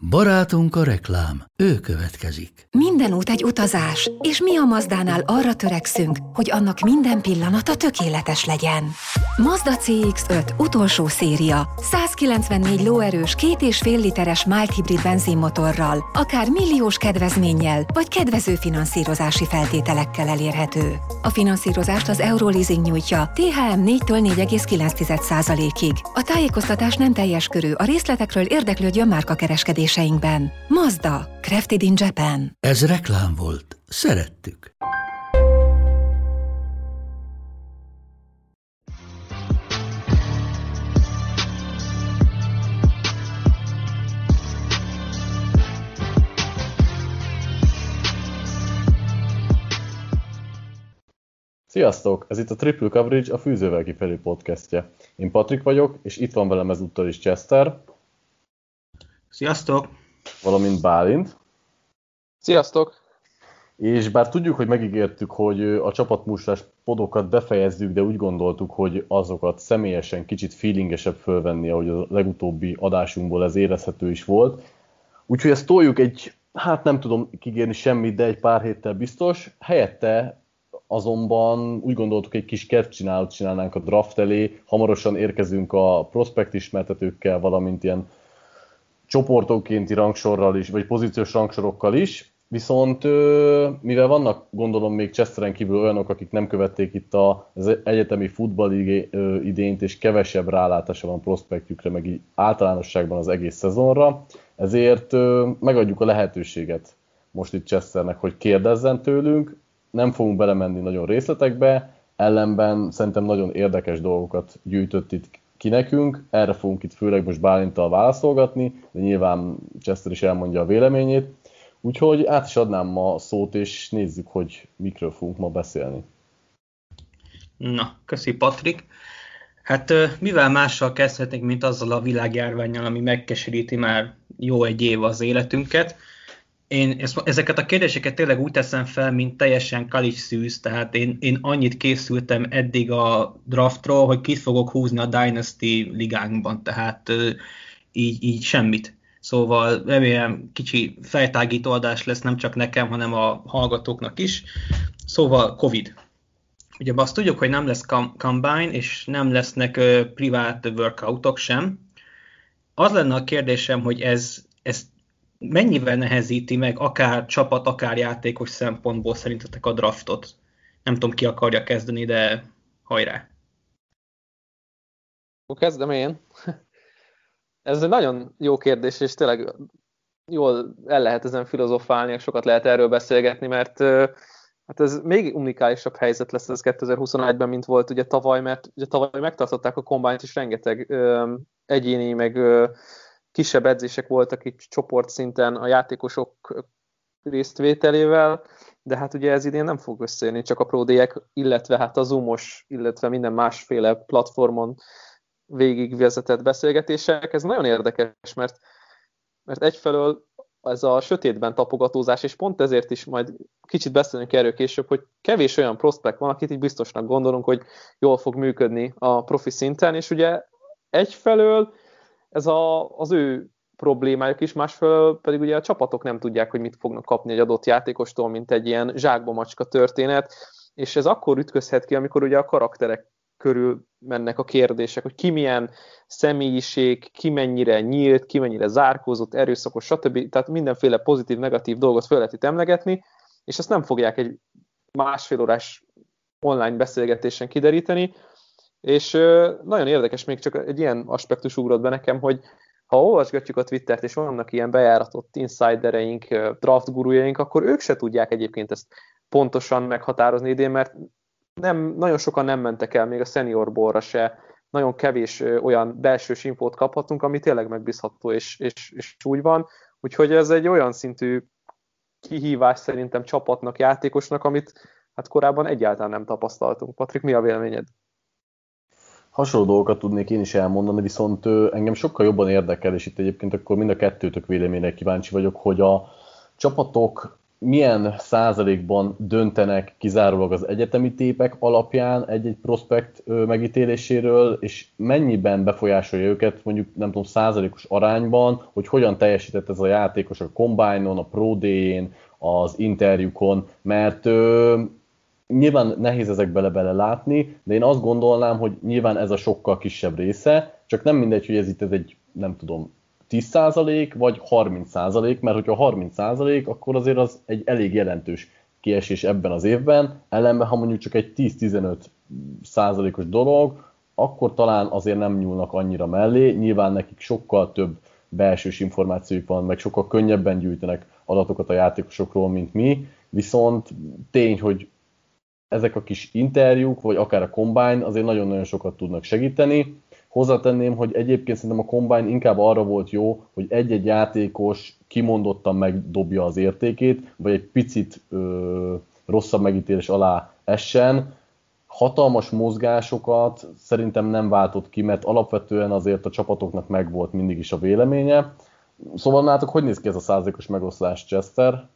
Barátunk a reklám, ő következik. Minden út egy utazás, és mi a Mazdánál arra törekszünk, hogy annak minden pillanata tökéletes legyen. Mazda CX-5 utolsó széria, 194 lóerős 2,5 literes mild hibrid benzinmotorral, akár milliós kedvezménnyel, vagy kedvező finanszírozási feltételekkel elérhető. A finanszírozást az Euroleasing nyújtja, THM 4-től 4,9%-ig. A tájékoztatás nem teljes körű, a részletekről érdeklődjön márkakereskedéseinkben. Mazda, crafted in Japan. Ez reklám volt. Szerettük. Sziasztok! Ez itt a Triple Coverage, a Fűzővel kifelé podcastje. Én Patrik vagyok, és itt van velem ezúttal is Chester. Sziasztok! Valamint Bálint. Sziasztok! És bár tudjuk, hogy megígértük, hogy a csapatmustrás podokat befejezzük, de úgy gondoltuk, hogy azokat személyesen kicsit feelingesebb fölvenni, ahogy a legutóbbi adásunkból ez érezhető is volt. Úgyhogy ezt toljuk nem tudom kigérni semmit, de egy pár héttel biztos. Helyette azonban úgy gondoltuk, egy kis kertcsinálót csinálnánk a draft elé. Hamarosan érkezünk a prospekt ismertetőkkel, valamint ilyen csoportonkénti rangsorral is, vagy pozíciós rangsorokkal is. Viszont mivel vannak, gondolom, még Chesteren kívül olyanok, akik nem követték itt az egyetemi futball idényt, és kevesebb rálátása van prospektjükre, meg így általánosságban az egész szezonra, ezért megadjuk a lehetőséget most itt Chesternek, hogy kérdezzen tőlünk. Nem fogunk belemenni nagyon részletekbe, ellenben szerintem nagyon érdekes dolgokat gyűjtött itt ki nekünk, erre fogunk itt főleg most Bálinttal válaszolgatni, de nyilván Chester is elmondja a véleményét. Úgyhogy át is adnám ma a szót, és nézzük, hogy mikről fogunk ma beszélni. Na, köszi Patrik. Hát mivel mással kezdhetnénk, mint azzal a világjárvánnyal, ami megkeseríti már jó egy év az életünket. Én ezeket a kérdéseket tényleg úgy teszem fel, mint teljesen kalis szűz, tehát én annyit készültem eddig a draftról, hogy kit fogok húzni a Dynasty ligánkban, tehát így semmit. Szóval remélem kicsi fejtágító adás lesz nem csak nekem, hanem a hallgatóknak is. Szóval Covid. Ugye azt tudjuk, hogy nem lesz combine, és nem lesznek privát workoutok sem. Az lenne a kérdésem, hogy ez mennyivel nehezíti meg akár csapat, akár játékos szempontból szerintetek a draftot? Nem tudom, ki akarja kezdeni, de hajrá! Kezdem én. Ez egy nagyon jó kérdés, és tényleg jól el lehet ezen filozofálni, és sokat lehet erről beszélgetni, mert hát ez még unikálisabb helyzet lesz ez 2021-ben, mint volt ugye tavaly, mert ugye tavaly megtartották a combine-t, és rengeteg egyéni, meg kisebb edzések voltak itt csoportszinten a játékosok résztvételével, de hát ugye ez idén nem fog összejönni, csak a Pro Day-ek, illetve hát a Zoom-os, illetve minden másféle platformon végigvezetett beszélgetések. Ez nagyon érdekes, mert egyfelől ez a sötétben tapogatózás, és pont ezért is majd kicsit beszélünk erről később, hogy kevés olyan prospekt van, akit így biztosnak gondolunk, hogy jól fog működni a profi szinten, és ugye egyfelől ez az ő problémájuk is, másfelől pedig ugye a csapatok nem tudják, hogy mit fognak kapni egy adott játékostól, mint egy ilyen zsákba macska történet, és ez akkor ütközhet ki, amikor ugye a karakterek körül mennek a kérdések, hogy ki milyen személyiség, ki mennyire nyílt, ki mennyire zárkózott, erőszakos, stb. Tehát mindenféle pozitív, negatív dolgot fel lehet itt emlegetni, és ezt nem fogják egy másfél órás online beszélgetésen kideríteni, és nagyon érdekes, még csak egy ilyen aspektus ugrott be nekem, hogy ha olvasgatjuk a Twittert, és vannak ilyen bejáratott insidereink, draft gurujaink, akkor ők se tudják egyébként ezt pontosan meghatározni idén, mert nagyon sokan nem mentek el még a senior ballra se, nagyon kevés olyan belsős infót kaphatunk, ami tényleg megbízható, és úgy van. Úgyhogy ez egy olyan szintű kihívás szerintem csapatnak, játékosnak, amit hát korábban egyáltalán nem tapasztaltunk. Patrik, mi a véleményed? Hasonló dolgokat tudnék én is elmondani, viszont engem sokkal jobban érdekel, és itt egyébként akkor mind a kettőtök véleményre kíváncsi vagyok, hogy a csapatok milyen százalékban döntenek kizárólag az egyetemi tépek alapján egy-egy prospekt megítéléséről, és mennyiben befolyásolja őket, mondjuk nem tudom, százalékos arányban, hogy hogyan teljesített ez a játékos a Combine-on, a Pro Day-én, az interjúkon, mert nyilván nehéz ezekbe bele látni, de én azt gondolnám, hogy nyilván ez a sokkal kisebb része, csak nem mindegy, hogy ez itt egy, nem tudom, 10% vagy 30%, mert hogyha 30%, akkor azért az egy elég jelentős kiesés ebben az évben, ellenben ha mondjuk csak egy 10-15%-os dolog, akkor talán azért nem nyúlnak annyira mellé, nyilván nekik sokkal több belsős információjuk van, meg sokkal könnyebben gyűjtenek adatokat a játékosokról, mint mi, viszont tény, hogy ezek a kis interjúk, vagy akár a Combine azért nagyon-nagyon sokat tudnak segíteni. Hozzátenném, hogy egyébként szerintem a Combine inkább arra volt jó, hogy egy-egy játékos kimondottan megdobja az értékét, vagy egy picit rosszabb megítélés alá essen. Hatalmas mozgásokat szerintem nem váltott ki, mert alapvetően azért a csapatoknak megvolt mindig is a véleménye. Szóval nálatok hogy néz ki ez a százalékos megoszlás, Chester?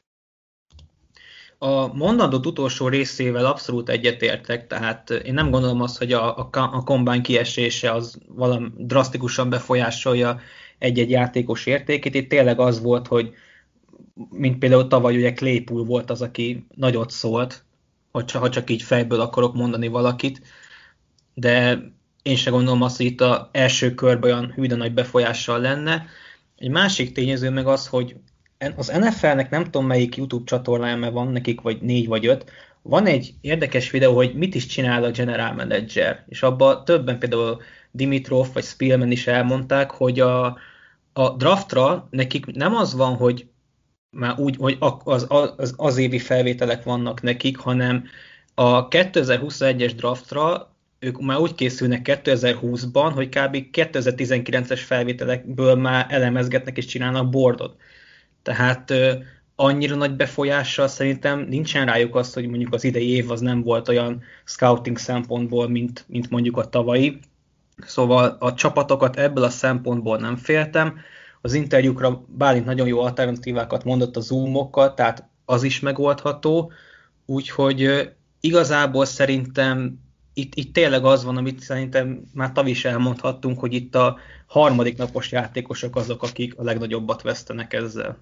A mondandót utolsó részével abszolút egyetértek, tehát én nem gondolom azt, hogy a Combine kiesése az valami drasztikusan befolyásolja egy-egy játékos értékét. Itt tényleg az volt, hogy mint például tavaly ugye Claypool volt az, aki nagyot szólt, ha csak így fejből akarok mondani valakit, de én sem gondolom azt, hogy itt az első körben olyan hű de nagy befolyással lenne. Egy másik tényező meg az, hogy az NFL-nek nem tudom melyik YouTube csatornája, mert van nekik vagy 4 vagy 5, van egy érdekes videó, hogy mit is csinál a general manager, és abban többen például Dimitrov vagy Spielman is elmondták, hogy a draftra nekik nem az van, hogy már úgy, hogy az évi felvételek vannak nekik, hanem a 2021-es draftra ők már úgy készülnek 2020-ban, hogy kb. 2019-es felvételekből már elemezgetnek és csinálnak boardot. Tehát annyira nagy befolyással szerintem nincsen rájuk az, hogy mondjuk az idei év az nem volt olyan scouting szempontból, mint mondjuk a tavalyi. Szóval a csapatokat ebből a szempontból nem féltem. Az interjúkra Bálint nagyon jó alternatívákat mondott a Zoomokkal, tehát az is megoldható. Úgyhogy igazából szerintem itt tényleg az van, amit szerintem már tavaly is elmondhattunk, hogy itt a harmadik napos játékosok azok, akik a legnagyobbat vesztenek ezzel.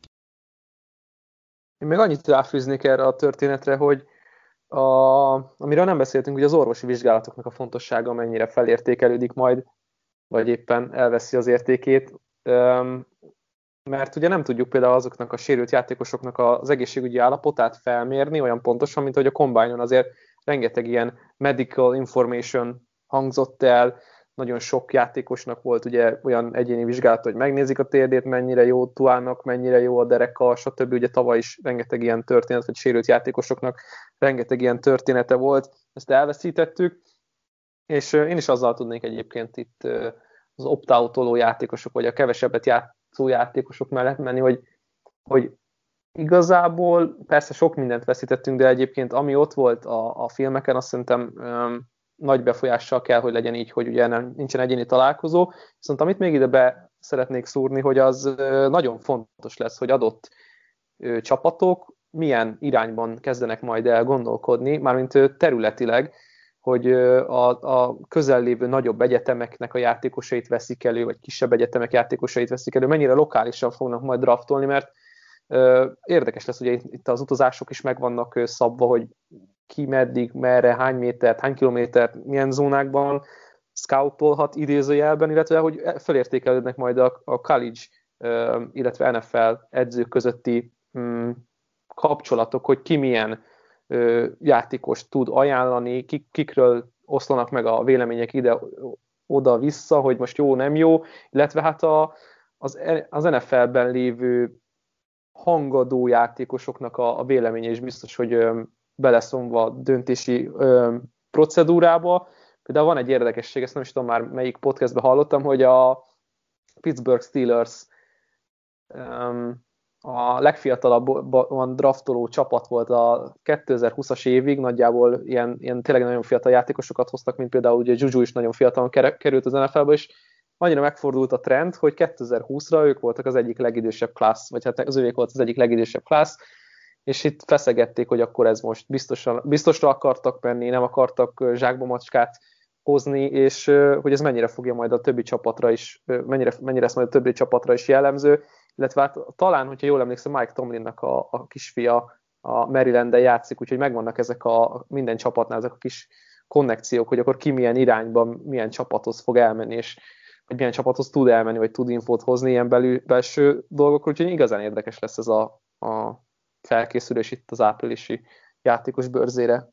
Én még annyit ráfűznék erre a történetre, hogy amiről nem beszéltünk, hogy az orvosi vizsgálatoknak a fontossága mennyire felértékelődik majd, vagy éppen elveszi az értékét, mert ugye nem tudjuk például azoknak a sérült játékosoknak az egészségügyi állapotát felmérni olyan pontosan, mint hogy a Combine-on azért rengeteg ilyen medical information hangzott el, nagyon sok játékosnak volt ugye olyan egyéni vizsgálat, hogy megnézik a térdét, mennyire jó Tuának, mennyire jó a dereka, stb. Ugye tavaly is rengeteg ilyen történet, vagy sérült játékosoknak rengeteg ilyen története volt, ezt elveszítettük, és én is azzal tudnék egyébként itt az opt-outoló játékosok, vagy a kevesebbet játszó játékosok mellett menni, hogy igazából persze sok mindent veszítettünk, de egyébként ami ott volt a filmeken, azt szerintem nagy befolyással kell, hogy legyen így, hogy ugye nincsen egyéni találkozó. Viszont amit még ide be szeretnék szúrni, hogy az nagyon fontos lesz, hogy adott csapatok milyen irányban kezdenek majd el gondolkodni, mármint területileg, hogy a közel lévő nagyobb egyetemeknek a játékosait veszik elő, vagy kisebb egyetemek játékosait veszik elő, mennyire lokálisan fognak majd draftolni, mert érdekes lesz, ugye itt az utazások is meg vannak szabva, hogy ki meddig, merre, hány métert, hány kilométert, milyen zónákban scoutolhat idézőjelben, illetve hogy felértékelődnek majd a college, illetve NFL edzők közötti kapcsolatok, hogy ki milyen játékost tud ajánlani, kikről oszlanak meg a vélemények ide-oda-vissza, hogy most jó, nem jó, illetve hát az NFL-ben lévő hangadó játékosoknak a véleménye is biztos, hogy beleszomva a döntési procedúrába. Például van egy érdekesség, ezt nem is tudom már melyik podcastben hallottam, hogy a Pittsburgh Steelers a legfiatalabban draftoló csapat volt a 2020-as évig, nagyjából ilyen tényleg nagyon fiatal játékosokat hoztak, mint például ugye Juju is nagyon fiatalon került az NFL-be, és annyira megfordult a trend, hogy 2020-ra ők voltak az egyik legidősebb class, vagy hát az övék volt az egyik legidősebb class, és itt feszegették, hogy akkor ez most biztosra akartak menni, nem akartak zsákba macskát hozni, és hogy ez mennyire fogja majd a többi csapatra is, mennyire lesz majd a többi csapatra is jellemző, illetve hát talán, hogyha jól emlékszem, Mike Tomlinnak a kisfia a Marylanden játszik, úgyhogy megvannak ezek minden csapatnál ezek a kis konnekciók, hogy akkor ki milyen irányban, milyen csapathoz fog elmenni, és hogy milyen csapathoz tud elmenni, vagy tud infót hozni ilyen belső dolgokról, úgyhogy igazán érdekes lesz ez a felkészülés itt az áprilisi játékos bőrzére.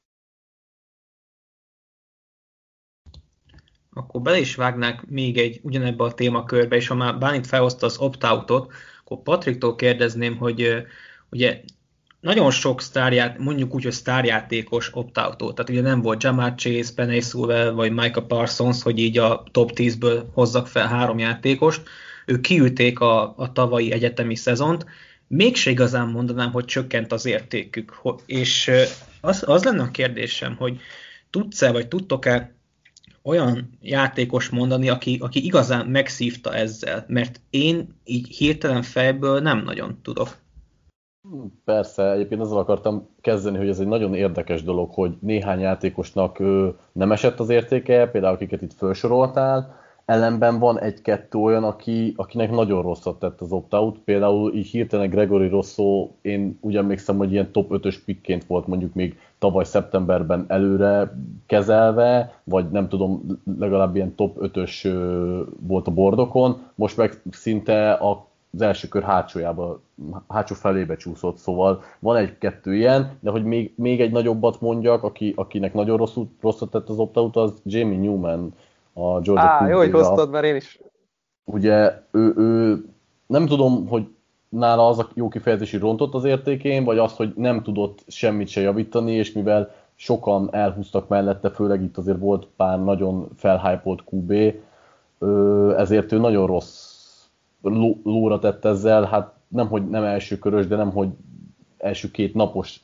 Akkor bele is vágnák még ugyanebbe a témakörbe, és ha már Bálint felhozta az opt-outot, akkor Patriktól kérdezném, hogy ugye nagyon sok mondjuk úgy, hogy sztárjátékos opt-outot, tehát ugye nem volt Ja'Marr Chase, Penei Sewell vagy Micah Parsons, hogy így a top 10-ből hozzak fel 3 játékost, ők kiülték a tavalyi egyetemi szezont, mégse igazán mondanám, hogy csökkent az értékük, és az lenne a kérdésem, hogy tudsz-e, vagy tudtok-e olyan játékos mondani, aki igazán megszívta ezzel, mert én így hirtelen fejből nem nagyon tudok. Persze, egyébként azzal akartam kezdeni, hogy ez egy nagyon érdekes dolog, hogy néhány játékosnak nem esett az értéke, például akiket itt felsoroltál, ellenben van egy-kettő olyan, akinek nagyon rosszat tett az opt-out, például így hirtelen Gregory Rosso, én úgy emlékszem, hogy ilyen top 5-ös pickként volt mondjuk még tavaly szeptemberben előre kezelve, vagy nem tudom, legalább ilyen top 5-ös volt a bordokon, most meg szinte az első kör hátsó felébe csúszott, szóval van egy-kettő ilyen, de hogy még egy nagyobbat mondjak, akinek nagyon rosszat tett az opt-out, az Jamie Newman, a Georgia jó, hogy hoztad, mert én is. Ugye ő nem tudom, hogy nála az a jó kifejezési rontott az értékén, vagy az, hogy nem tudott semmit se javítani, és mivel sokan elhúztak mellette, főleg itt azért volt pár nagyon felhypolt QB, ezért ő nagyon rossz lóra tett ezzel, hát nem első körös, de nem, hogy első két napos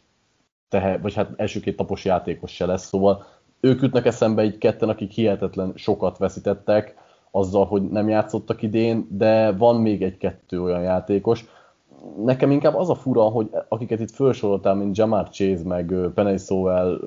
játékos se lesz, szóval ők ütnek eszembe így ketten, akik hihetetlen sokat veszítettek azzal, hogy nem játszottak idén, de van még egy-kettő olyan játékos. Nekem inkább az a fura, hogy akiket itt felsoroltál, mint Ja'Marr Chase, meg Penei Sewell,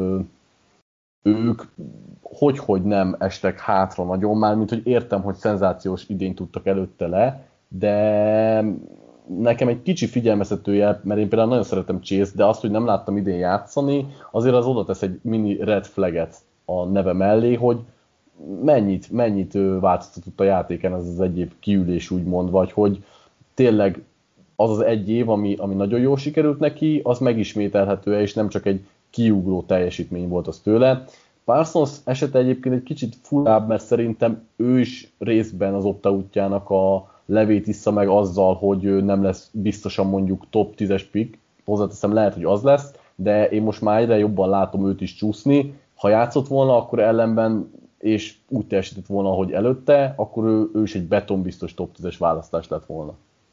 ők hogy nem estek hátra nagyon, már mint hogy értem, hogy szenzációs idényt tudtak előtte le, de nekem egy kicsi figyelmeztetője, mert én például nagyon szeretem Chase, de azt, hogy nem láttam idén játszani, azért az oda tesz egy mini red flaget a neve mellé, hogy mennyit változtatott a játéken az egy év kiülés úgymond, vagy hogy tényleg az egy év, ami nagyon jól sikerült neki, az megismételhető, és nem csak egy kiugró teljesítmény volt az tőle. Parsons esete egyébként egy kicsit furább, mert szerintem ő is részben az opt-outjának a levét issza meg azzal, hogy nem lesz biztosan mondjuk top 10-es pick, hozzáteszem, lehet, hogy az lesz, de én most már egyre jobban látom őt is csúszni. Ha játszott volna, akkor ellenben, és úgy teljesített volna, ahogy előtte, akkor ő is egy betonbiztos top 10-es választás lett volna.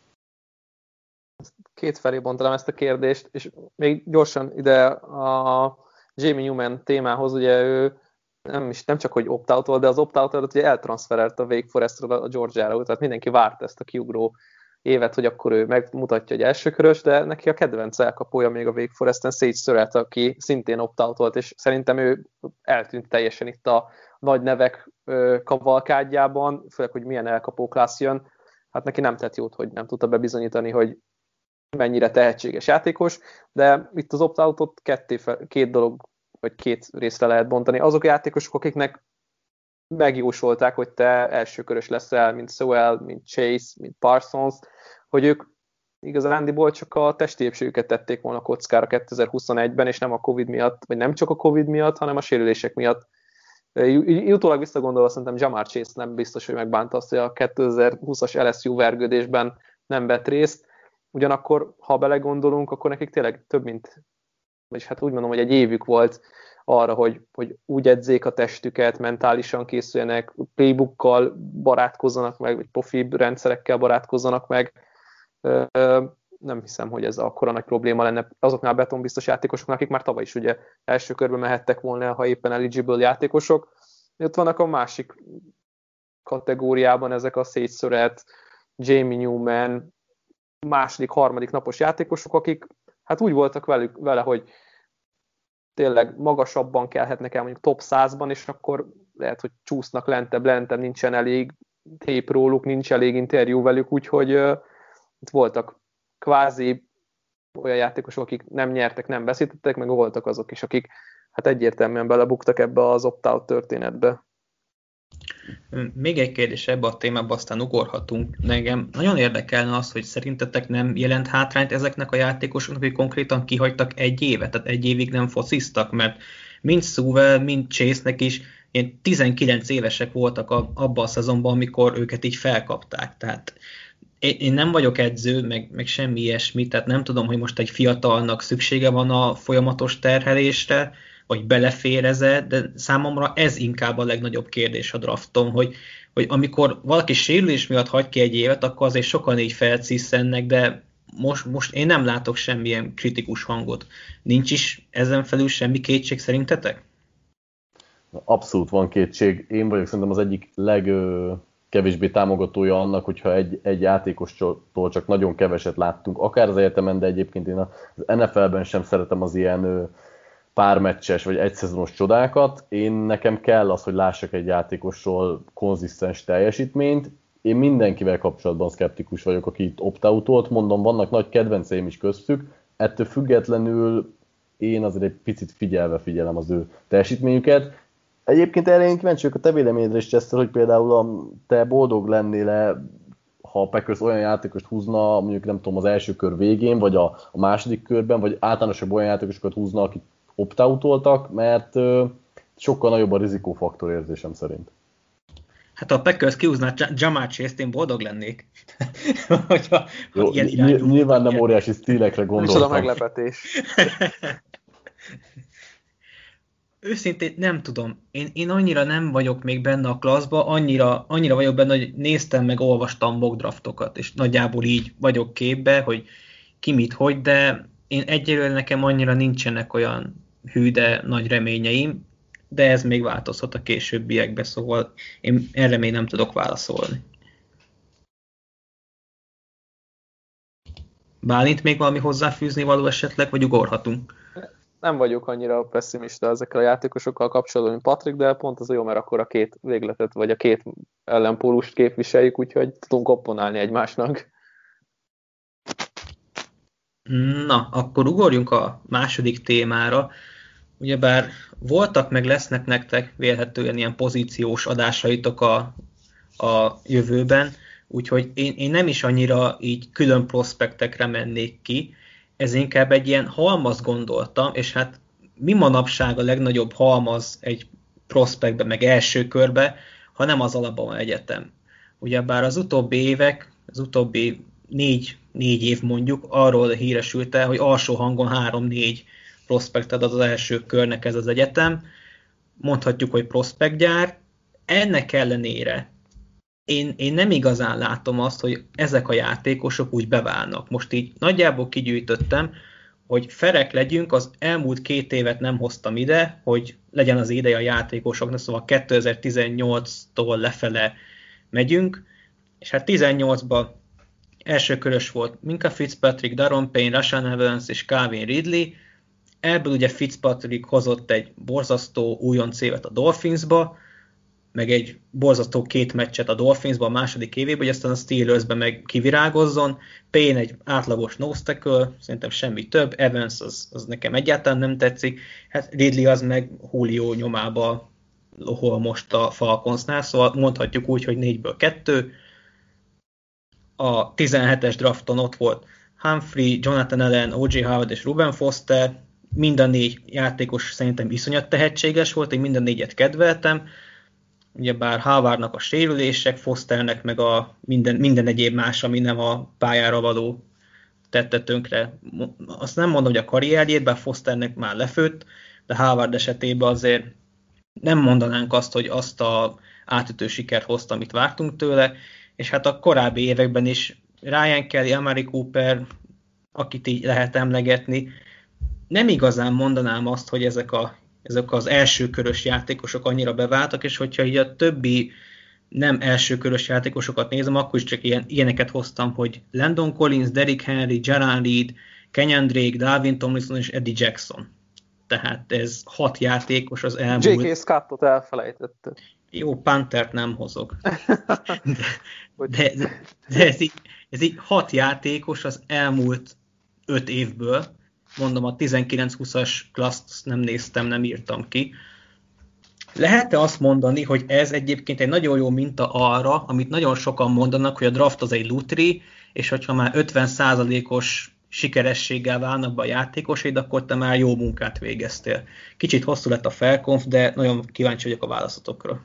Két felé bontanám ezt a kérdést, és még gyorsan ide a Jamie Newman témához, ugye ő nem csak hogy opt-out, de az opt-out ugye eltranszferelt a Wake Forestről a Georgia-ra, tehát mindenki várta ezt a kiugró évet, hogy akkor ő megmutatja, hogy elsőkörös, de neki a kedvenc elkapója még a Wake Foresten Sage Surratt, aki szintén opt-out volt, és szerintem ő eltűnt teljesen itt a nagy nevek kavalkádjában, főleg, hogy milyen elkapó klassz jön. Hát neki nem tett jót, hogy nem tudta bebizonyítani, hogy mennyire tehetséges játékos, de itt az opt-outot két dolog, vagy két részre lehet bontani. Azok a játékosok, akiknek megjósolták, hogy te elsőkörös leszel, mint Sewell, mint Chase, mint Parsons, hogy ők igazándiból csak a testi épségüket tették volna kockára 2021-ben, és nem a Covid miatt, vagy nem csak a Covid miatt, hanem a sérülések miatt. Utólag visszagondolva szerintem Ja'Marr Chase nem biztos, hogy megbánta azt, hogy a 2020-as LSU vergődésben nem vett részt. Ugyanakkor, ha belegondolunk, akkor nekik tényleg több mint, vagyis hát úgy mondom, hogy egy évük volt arra, hogy úgy edzék a testüket, mentálisan készüljenek, playbookkal barátkozzanak meg, vagy profi rendszerekkel barátkozzanak meg. Nem hiszem, hogy ez akkora nagy probléma lenne azoknál a betonbiztos játékosoknak, akik már tavaly is ugye első körben mehettek volna, ha éppen eligible játékosok. Ott vannak a másik kategóriában ezek a szétszöret Jamie Newman, második, harmadik napos játékosok, akik hát úgy voltak vele, hogy tényleg magasabban kelhetnek el mondjuk top 100-ban, és akkor lehet, hogy csúsznak lentebb, nincsen elég tép róluk, nincs elég interjú velük, úgyhogy itt voltak kvázi olyan játékosok, akik nem nyertek, nem veszítettek, meg voltak azok is, akik hát egyértelműen belebuktak ebbe az opt-out történetbe. Még egy kérdés ebbe a témába, aztán ugorhatunk. Nekem nagyon érdekelne az, hogy szerintetek nem jelent hátrányt ezeknek a játékosoknak, hogy konkrétan kihagytak egy évet, tehát egy évig nem fociztak, mert mind Sewell, mind Chase-nek is ilyen 19 évesek voltak abban a szezonban, amikor őket így felkapták. Tehát én nem vagyok edző, meg semmi ilyesmi, tehát nem tudom, hogy most egy fiatalnak szüksége van a folyamatos terhelésre, vagy beleféreze, de számomra ez inkább a legnagyobb kérdés a drafton, hogy amikor valaki sérülés miatt hagy ki egy évet, akkor azért sokan így felcisszennek, de most én nem látok semmilyen kritikus hangot. Nincs is ezen felül semmi kétség szerintetek? Abszolút van kétség. Én vagyok szerintem az egyik legkevésbé támogatója annak, hogyha egy játékostól csak nagyon keveset láttunk, akár az egyetemen, de egyébként én az NFL-ben sem szeretem az ilyen pármeccses vagy egyszezonos csodákat. Nekem kell az, hogy lássak egy játékosról konzisztens teljesítményt. Én mindenkivel kapcsolatban szkeptikus vagyok, aki itt opt-outolt, mondom, vannak nagy kedvenceim is köztük, ettől függetlenül én azért egy picit figyelem az ő teljesítményüket. Egyébként erre én kíváncsi vagyok a te véleményedre is, Chester, hogy például te boldog lennél, ha a Packers olyan játékost húzna, mondjuk nem tudom, az első kör végén, vagy a második körben, vagy általánosabban olyan játékosokat húzna, akik opt-outoltak, mert sokkal nagyobb a rizikófaktor érzésem szerint. Hát ha a Packers kihúzná Ja'Marr Chase-t, én boldog lennék. Jó, nyilván nem óriási stílekre gondoltam. Micsoda meglepetés. Őszintén nem tudom. Én annyira nem vagyok még benne a klasszba, annyira vagyok benne, hogy néztem meg, olvastam mock draftokat, és nagyjából így vagyok képbe, hogy ki mit, hogy, de én egyelőre nekem annyira nincsenek olyan hű, de nagy reményeim, de ez még változhat a későbbiekbe, szóval én erre még nem tudok válaszolni. Bálint még valami hozzáfűzni való esetleg, vagy ugorhatunk? Nem vagyok annyira pessimista ezekkel a játékosokkal kapcsolatban, mint Patrik, de pont az jó, mert akkor a két végletet, vagy a két ellenpólust képviseljük, úgyhogy tudunk opponálni egymásnak. Na, akkor ugorjunk a második témára. Ugyebár voltak meg lesznek nektek vélhetően ilyen pozíciós adásaitok a jövőben, úgyhogy én nem is annyira így külön prospektekre mennék ki, ez inkább egy ilyen halmaz gondoltam, és hát mi manapság a legnagyobb halmaz egy prospektbe, meg első körbe, ha nem az Alabama Egyetem. Ugyebár az utóbbi évek, az utóbbi négy év mondjuk arról híresült el, hogy alsó hangon 3-4 prospektet ad az első körnek ez az egyetem. Mondhatjuk, hogy prospektgyár. Ennek ellenére én nem igazán látom azt, hogy ezek a játékosok úgy beválnak. Most így nagyjából kigyűjtöttem, hogy ferek legyünk, az elmúlt 2 évet nem hoztam ide, hogy legyen az ideje a játékosoknak, szóval 2018-tól lefele megyünk, és hát 18-ban elsőkörös volt Minka Fitzpatrick, Daron Payne, Rashaan Evans és Calvin Ridley. Ebből ugye Fitzpatrick hozott egy borzasztó újonc évet a Dolphinsba, meg egy borzasztó 2 meccset a Dolphinsba a második évében, hogy aztán a Steelersben meg kivirágozzon. Payne egy átlagos nose tackle, szerintem semmi több. Evans az nekem egyáltalán nem tetszik. Hát Ridley az meg Julio nyomába lohol most a Falconsnál, szóval mondhatjuk úgy, hogy 4-ből 2. A 17-es drafton ott volt Humphrey, Jonathan Allen, O.J. Howard és Ruben Foster. Mind a 4 játékos szerintem iszonyat tehetséges volt, én mind a 4-et kedveltem. Ugyebár Howardnak a sérülések, Fosternek meg a minden egyéb más, ami nem a pályára való tette tönkre. Azt nem mondom, hogy a karrierjét, bár Fosternek már lefőtt, de Howard esetében azért nem mondanánk azt, hogy azt a átütő sikert hozta, amit vártunk tőle, és hát a korábbi években is Ryan Kelly, Amari Cooper, akit így lehet emlegetni, nem igazán mondanám azt, hogy ezek az első körös játékosok annyira beváltak, és hogyha így a többi nem elsőkörös játékosokat nézem, akkor is csak ilyeneket hoztam, hogy Landon Collins, Derrick Henry, Jaron Reed, Kenyon Drake, Dalvin Tomlinson és Eddie Jackson. Tehát ez 6 játékos az elmúlt... J.K. Scottot elfelejtette. Jó, Panthert nem hozok. De ez így 6 játékos az elmúlt 5 évből. Mondom, a 19-20-as klasszt nem néztem, nem írtam ki. Lehet-e azt mondani, hogy ez egyébként egy nagyon jó minta arra, amit nagyon sokan mondanak, hogy a draft az egy lutri, és hogyha már 50%-os sikerességgel válnak be a játékosaid, akkor te már jó munkát végeztél. Kicsit hosszú lett a felkonf, de nagyon kíváncsi vagyok a választotokra.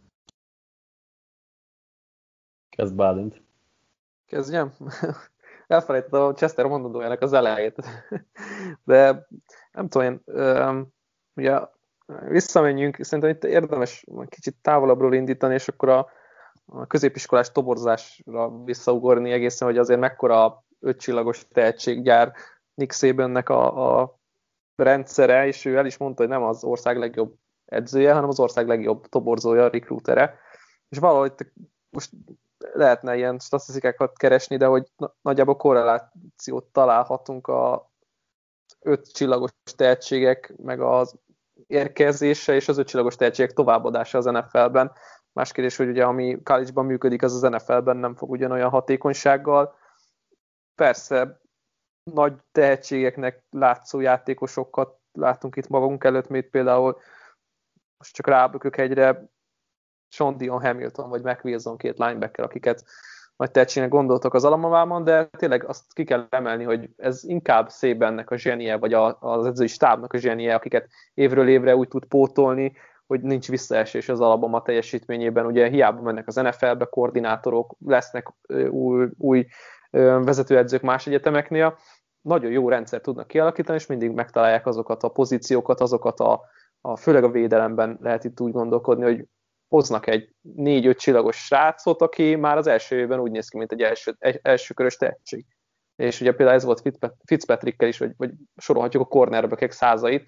Kezd Bálint. Kezdjem? Elfelejtettem a Chester mondandójának az elejét. De nem tudom, én, ugye visszamenjünk, szerintem itt érdemes kicsit távolabbról indítani, és akkor a középiskolás toborzásra visszaugorni egészen, hogy azért mekkora 5 csillagos tehetséggyár Nick Sabannek a rendszere, és ő el is mondta, hogy nem az ország legjobb edzője, hanem az ország legjobb toborzója, recruitere. És valahogy most lehetne ilyen statisztikákat keresni, de hogy nagyjából korrelációt találhatunk a 5 csillagos tehetségek, meg az érkezése és az 5 csillagos tehetségek továbbadása az NFL-ben. Más kérdés, hogy ugye ami college-ban működik, az NFL-ben nem fog ugyanolyan hatékonysággal. Persze nagy tehetségeknek látszó játékosokat látunk itt magunk előtt, mint például most csak rábökök egyre Sean Dion Hamilton vagy Mac Wilson, 2 linebacker, akiket nagy tehetségnek gondoltak az Alabamában, de tényleg azt ki kell emelni, hogy ez inkább Sabannek a zsenie, vagy az edzői stábnak a zsenie, akiket évről évre úgy tud pótolni, hogy nincs visszaesés az Alabama teljesítményében. Ugye hiába mennek az NFL-be, koordinátorok, lesznek új vezetőedzők más egyetemeknél, nagyon jó rendszer tudnak kialakítani, és mindig megtalálják azokat a pozíciókat, azokat főleg a védelemben lehet itt úgy gondolkodni, hogy hoznak egy 4-5 csillagos srácot, aki már az első évben úgy néz ki, mint egy elsőkörös tehetség. És ugye például ez volt Fitzpatrickkel is, vagy sorolhatjuk a cornerbackek százait.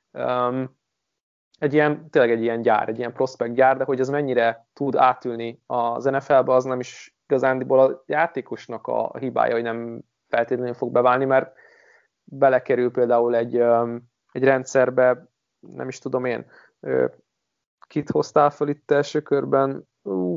Tényleg egy ilyen gyár, egy ilyen prospect gyár, de hogy ez mennyire tud átülni az NFL-be, az nem is igazándiból a játékosnak a hibája, hogy nem feltétlenül fog beválni, mert belekerül például egy rendszerbe, nem is tudom én, kit hoztál fel itt első körben?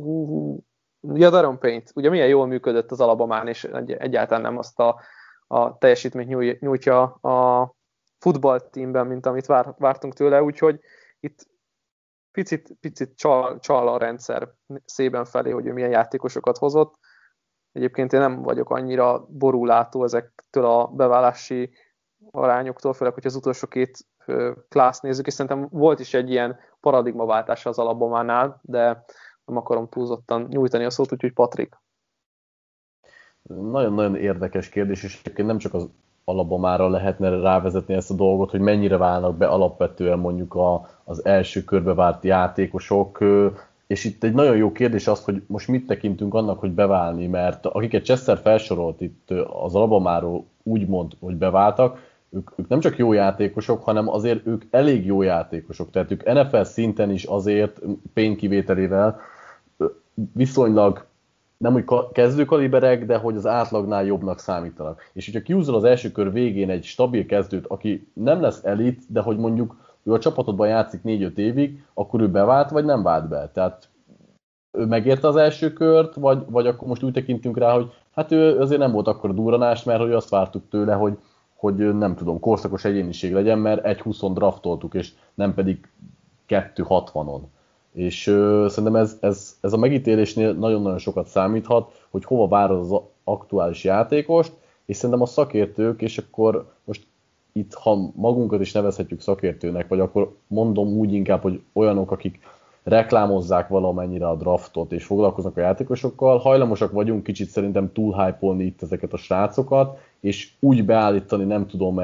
Daron Payne. Ugye milyen jól működött az Alabamán, és egyáltalán nem azt a teljesítményt nyújtja a futballteamben, mint amit vártunk tőle, úgyhogy itt picit csal a rendszer szében felé, hogy ő milyen játékosokat hozott. Egyébként én nem vagyok annyira borúlátó ezektől a beválási arányoktól, főleg, hogy az utolsó 2 klászt nézzük, és szerintem volt is egy ilyen paradigmaváltás az Alabamánál, de nem akarom túlzottan nyújtani a szót, úgyhogy Patrik. Nagyon-nagyon érdekes kérdés, és egyébként nem csak az Alabamára lehetne rávezetni ezt a dolgot, hogy mennyire válnak be alapvetően mondjuk az első körbe várt játékosok, és itt egy nagyon jó kérdés az, hogy most mit tekintünk annak, hogy beválni, mert akiket Chester felsorolt itt az Alabamáról úgymond, hogy beváltak, ők nem csak jó játékosok, hanem azért ők elég jó játékosok, tehát ők NFL szinten is azért, Payne kivételével, viszonylag nem úgy kezdőkaliberek, de hogy az átlagnál jobbnak számítanak. És hogyha kiúzol az első kör végén egy stabil kezdőt, aki nem lesz elit, de hogy mondjuk ő a csapatodban játszik 4-5 évig, akkor ő bevált, vagy nem vált be. Tehát ő megérte az első kört, vagy akkor most úgy tekintünk rá, hogy hát ő azért nem volt akkor durranás, mert hogy azt vártuk tőle, hogy nem tudom, korszakos egyéniség legyen, mert 1-20-on draftoltuk, és nem pedig 2-60-on. És szerintem ez a megítélésnél nagyon-nagyon sokat számíthat, hogy hova várod az aktuális játékost, és szerintem a szakértők, és akkor most itt, ha magunkat is nevezhetjük szakértőnek, vagy akkor mondom úgy inkább, hogy olyanok, akik reklámozzák valamennyire a draftot, és foglalkoznak a játékosokkal, hajlamosak vagyunk kicsit szerintem túl hype-olni itt ezeket a srácokat, és úgy beállítani, nem tudom,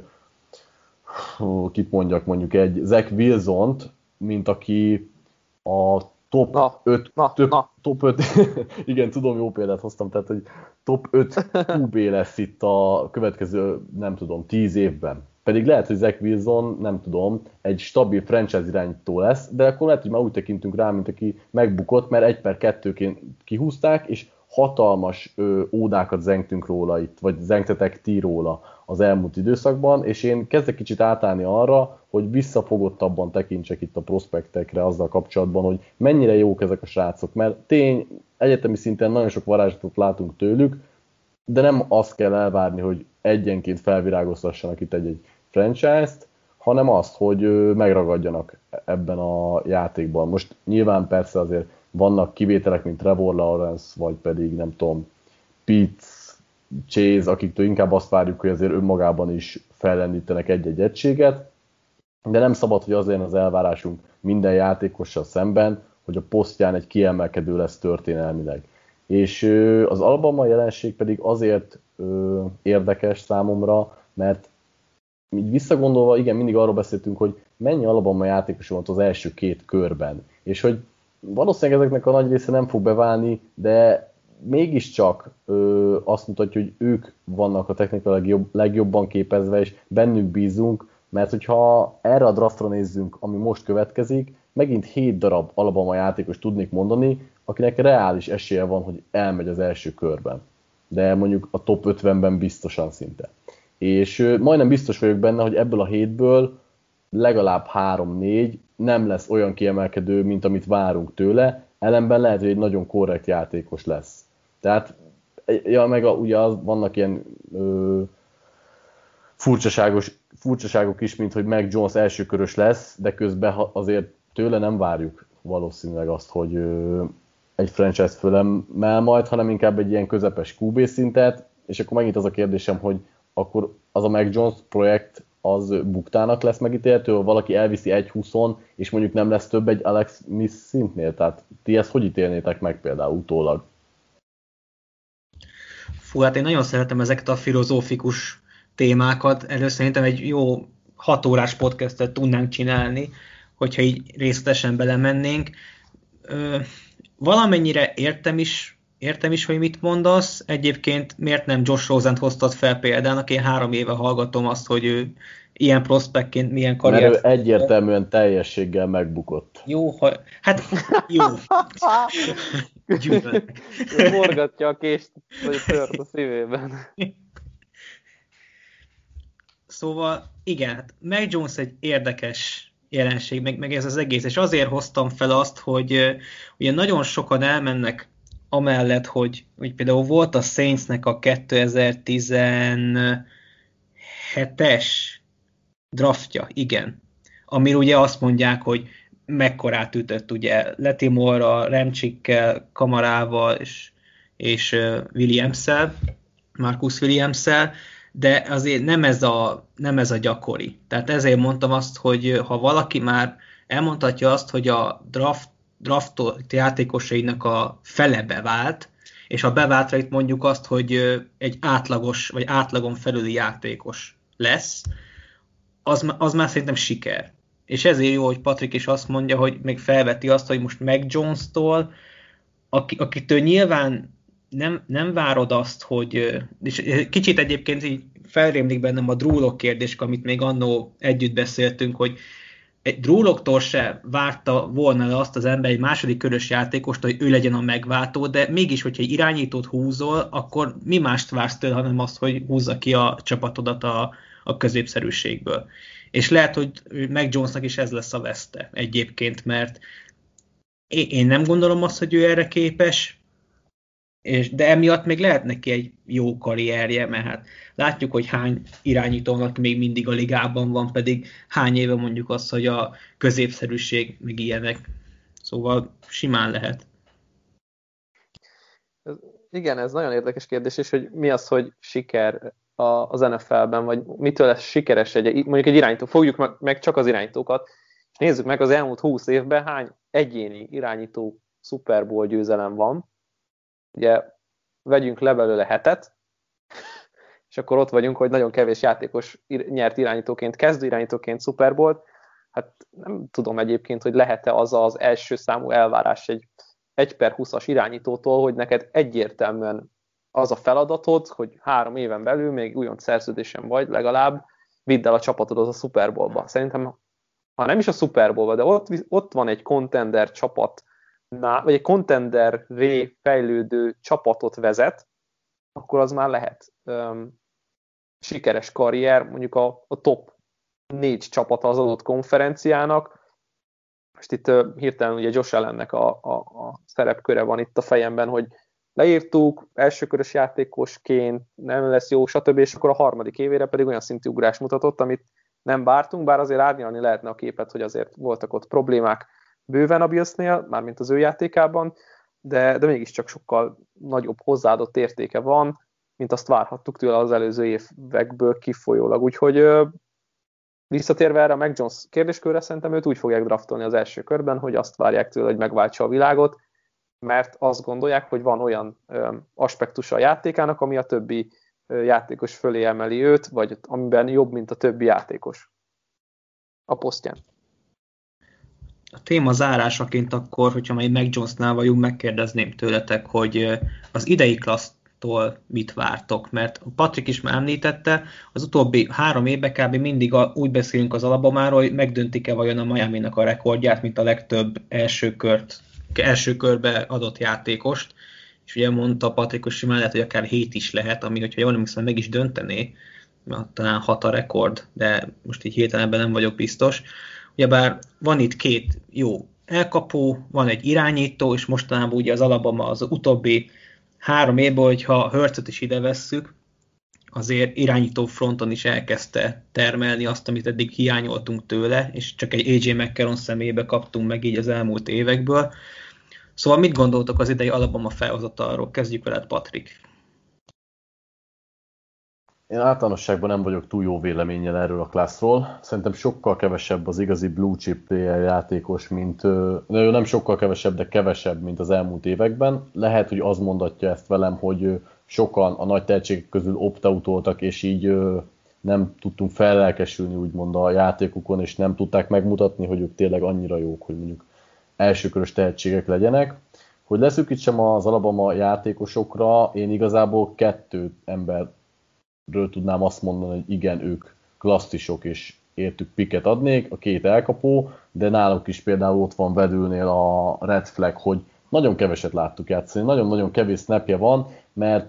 kit mondjak, mondjuk egy Zach Wilsont, mint aki a top 5, igen, tudom, jó példát hoztam, tehát, hogy top 5 QB lesz itt a következő, nem tudom, 10 évben. Pedig lehet, hogy Zach Wilson, nem tudom, egy stabil franchise irányító lesz, de akkor lehet, hogy már úgy tekintünk rá, mint aki megbukott, mert 1/2-ként kihúzták, és hatalmas ódákat zengtünk róla itt, vagy zengtetek ti róla az elmúlt időszakban, és én kezdek kicsit átállni arra, hogy visszafogottabban tekintsek itt a prospektekre azzal kapcsolatban, hogy mennyire jók ezek a srácok, mert tény, egyetemi szinten nagyon sok varázslatot látunk tőlük, de nem azt kell elvárni, hogy egyenként felvirágoztassanak itt egy franchise-t, hanem azt, hogy megragadjanak ebben a játékban. Most nyilván persze azért vannak kivételek, mint Trevor Lawrence, vagy pedig nem tudom, Pitts, Chase, akiktől inkább azt várjuk, hogy azért önmagában is fellendítenek egy-egy egységet, de nem szabad, hogy az legyen az elvárásunk minden játékossal szemben, hogy a posztján egy kiemelkedő lesz történelmileg. És az Alabama jelenség pedig azért érdekes számomra, mert így visszagondolva, igen, mindig arról beszéltünk, hogy mennyi Alabama játékos volt az első 2 körben, és hogy valószínűleg ezeknek a nagy része nem fog beválni, de mégiscsak azt mutatja, hogy ők vannak a technikailag legjobban képezve, és bennük bízunk, mert hogyha erre a draftra nézzünk, ami most következik, megint 7 darab Alabama játékos tudnék mondani, akinek reális esélye van, hogy elmegy az első körben. De mondjuk a top 50-ben biztosan szinte. És majdnem biztos vagyok benne, hogy ebből a 7-ből legalább 3-4 nem lesz olyan kiemelkedő, mint amit várunk tőle, ellenben lehet, hogy egy nagyon korrekt játékos lesz. Tehát, ja, meg ugye vannak ilyen furcsaságok is, mint hogy Mac Jones elsőkörös lesz, de közben azért tőle nem várjuk valószínűleg azt, hogy egy franchise fölemel majd, hanem inkább egy ilyen közepes QB szintet, és akkor megint az a kérdésem, hogy akkor az a Mac Jones projekt az buktának lesz megítélhető, ha valaki elviszi 1-20-on, és mondjuk nem lesz több egy Alex Smith szintnél, tehát ti ezt hogy ítélnétek meg például utólag? Fú, hát én nagyon szeretem ezeket a filozófikus témákat, erről szerintem egy jó 6 órás podcastet tudnánk csinálni, hogyha így részletesen belemennénk. Valamennyire értem is, hogy mit mondasz. Egyébként miért nem Josh Rosent hoztad fel példának? Én 3 éve hallgatom azt, hogy ő ilyen prospektként milyen karriert... Mert ő egyértelműen teljességgel megbukott. Jó, hát jó. Forgatja a kést, vagy tört a szívében. Szóval igen, hát Mac Jones egy érdekes jelenség, meg ez az egész, és azért hoztam fel azt, hogy ugye nagyon sokan elmennek amellett, hogy például volt a Saintsnek a 2017-es draftja, igen, amire ugye azt mondják, hogy mekkorát ütött ugye Latimore-ra, Remcsikkel, Kamarával és Williams-szel, Marcus Williams-szel, de azért nem ez a gyakori. Tehát ezért mondtam azt, hogy ha valaki már elmondhatja azt, hogy a draftolt játékosainak a fele bevált, és ha beváltra itt mondjuk azt, hogy egy átlagos, vagy átlagon felüli játékos lesz, az már szerintem siker. És ezért jó, hogy Patrik is azt mondja, hogy még felveti azt, hogy most Mac Jones-tól, akitől nyilván nem várod azt, hogy... És kicsit egyébként így felrémlik bennem a Drew Lock kérdés, amit még annó együtt beszéltünk, hogy egy Drew Locktól se várta volna le azt az ember egy második körös játékost, hogy ő legyen a megváltó, de mégis, hogyha egy irányítót húzol, akkor mi mást vársz tőle, hanem azt, hogy húzza ki a csapatodat a középszerűségből. És lehet, hogy Mac Jonesnak is ez lesz a veszte egyébként, mert én nem gondolom azt, hogy ő erre képes, de emiatt még lehet neki egy jó karrierje, mert hát látjuk, hogy hány irányítónak még mindig a ligában van, pedig hány éve mondjuk azt, hogy a középszerűség meg ilyenek. Szóval simán lehet. Igen, ez nagyon érdekes kérdés, és hogy mi az, hogy siker az NFL-ben, vagy mitől lesz sikeres mondjuk egy irányító. Fogjuk meg csak az irányítókat, és nézzük meg az elmúlt 20 évben hány egyéni irányító Super Bowl győzelem van. Ugye vegyünk le belőle 7-et, és akkor ott vagyunk, hogy nagyon kevés játékos nyert irányítóként, kezdő irányítóként Super Bowl-t. Hát nem tudom egyébként, hogy lehet-e az első számú elvárás egy 1/20-as irányítótól, hogy neked egyértelműen az a feladatod, hogy 3 éven belül még újonc szerződésen vagy legalább, vidd el a csapatodat a Super Bowlba. Szerintem, ha nem is a Super Bowlba, de ott van egy contender csapat, vagy egy contenderré fejlődő csapatot vezet, akkor az már lehet sikeres karrier, mondjuk a top 4 csapata az adott konferenciának. Most itt hirtelen ugye Josh Allennek a szerepköre van itt a fejemben, hogy leírtuk, elsőkörös játékosként, nem lesz jó, stb. És akkor a harmadik évére pedig olyan szintű ugrás mutatott, amit nem vártunk, bár azért árnyalni lehetne a képet, hogy azért voltak ott problémák bőven a Billsnél, mármint az ő játékában, de mégiscsak sokkal nagyobb hozzáadott értéke van, mint azt várhattuk tőle az előző évekből kifolyólag. Úgyhogy visszatérve erre a Mac Jones kérdéskörre, szerintem őt úgy fogják draftolni az első körben, hogy azt várják tőle, hogy megváltsa a világot, mert azt gondolják, hogy van olyan aspektusa a játékának, ami a többi játékos fölé emeli őt, vagy amiben jobb, mint a többi játékos a posztján. A téma zárásaként akkor, hogyha majd Mac Jonesnál vagyunk, megkérdezném tőletek, hogy az idei klassztól mit vártok, mert Patrik is már említette, az utóbbi 3 évben kb. Mindig úgy beszélünk az Alabamáról, hogy megdöntik-e vajon a Miaminak a rekordját, mint a legtöbb első körbe adott játékost, és ugye mondta Patrik, hogy simán lehet, hogy akár 7 is lehet, ami, hogyha jól nem hiszem, meg is döntené, talán 6 a rekord, de most így hirtelen ebben nem vagyok biztos. Ugyebár van itt 2 jó elkapó, van egy irányító, és mostanában ugye az Alabama az utóbbi 3 évben, hogyha Hurtsot is ide vesszük, azért irányító fronton is elkezdte termelni azt, amit eddig hiányoltunk tőle, és csak egy AJ McCarron személybe kaptunk meg így az elmúlt évekből. Szóval mit gondoltok az idei Alabama felhozatalról? Kezdjük veled, Patrik. Én általánosságban nem vagyok túl jó véleménnyel erről a klasszról. Szerintem sokkal kevesebb az igazi blue chip játékos, mint nem sokkal kevesebb, de kevesebb, mint az elmúlt években. Lehet, hogy az mondatja ezt velem, hogy sokan a nagy tehetségek közül opt-outoltak, és így nem tudtunk fellelkesülni úgymond a játékukon, és nem tudták megmutatni, hogy ők tényleg annyira jók, hogy mondjuk elsőkörös tehetségek legyenek. Hogy leszűkítsem az Alabama játékosokra, én igazából 2 emberről tudnám azt mondani, hogy igen, ők klasszisok, és értük piket adnék, a 2 elkapó, de náluk is például ott van Vedülnél a red flag, hogy nagyon keveset láttuk játszani, nagyon-nagyon kevés snapje van, mert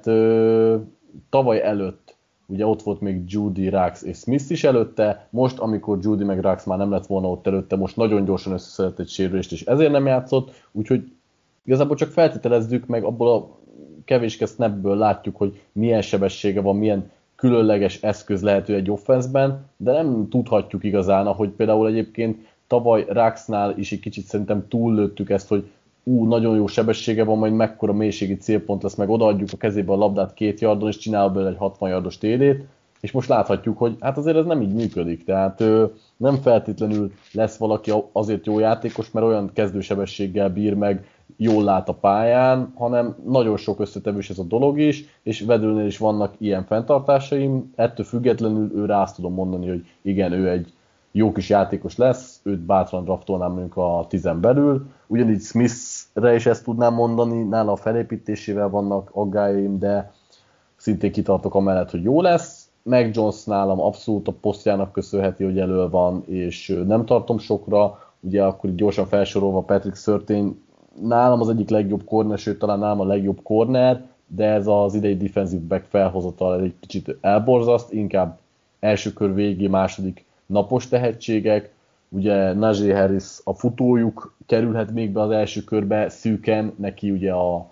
tavaly előtt ugye ott volt még Judy, Ruggs és Smith is előtte, most amikor Judy meg Ruggs már nem lett volna ott előtte, most nagyon gyorsan összeszedett egy sérülést, és ezért nem játszott, úgyhogy igazából csak feltételezzük meg, abból a kevéske snapből látjuk, hogy milyen sebessége van, milyen különleges eszköz lehető egy offenszben, de nem tudhatjuk igazán, ahogy például egyébként tavaly Ruggsnál is egy kicsit szerintem túllőttük ezt, hogy nagyon jó sebessége van, majd mekkora mélységi célpont lesz, meg odaadjuk a kezébe a labdát 2 yardon, és csinál belőle egy 60 yardos TD-t, és most láthatjuk, hogy hát azért ez nem így működik, tehát nem feltétlenül lesz valaki azért jó játékos, mert olyan kezdősebességgel bír meg, jól lát a pályán, hanem nagyon sok összetevős ez a dolog is, és Vedülnél is vannak ilyen fenntartásaim, ettől függetlenül őre azt tudom mondani, hogy igen, ő egy jó kis játékos lesz, őt bátran draftolnám mondjuk a 10 belül. Ugyanígy Smithre is ezt tudnám mondani, nála a felépítésével vannak aggájaim, de szintén kitartok amellett, hogy jó lesz. Mac Jones nálam abszolút a posztjának köszönheti, hogy elő van, és nem tartom sokra. Ugye akkor gyorsan felsorolva Patrick Surtain nálam az egyik legjobb corner, sőt talán nálam a legjobb corner, de ez az idei defensive back felhozatal egy kicsit elborzaszt, inkább első kör végé, második napos tehetségek, ugye Najee Harris a futójuk kerülhet még be az első körbe szűken, neki ugye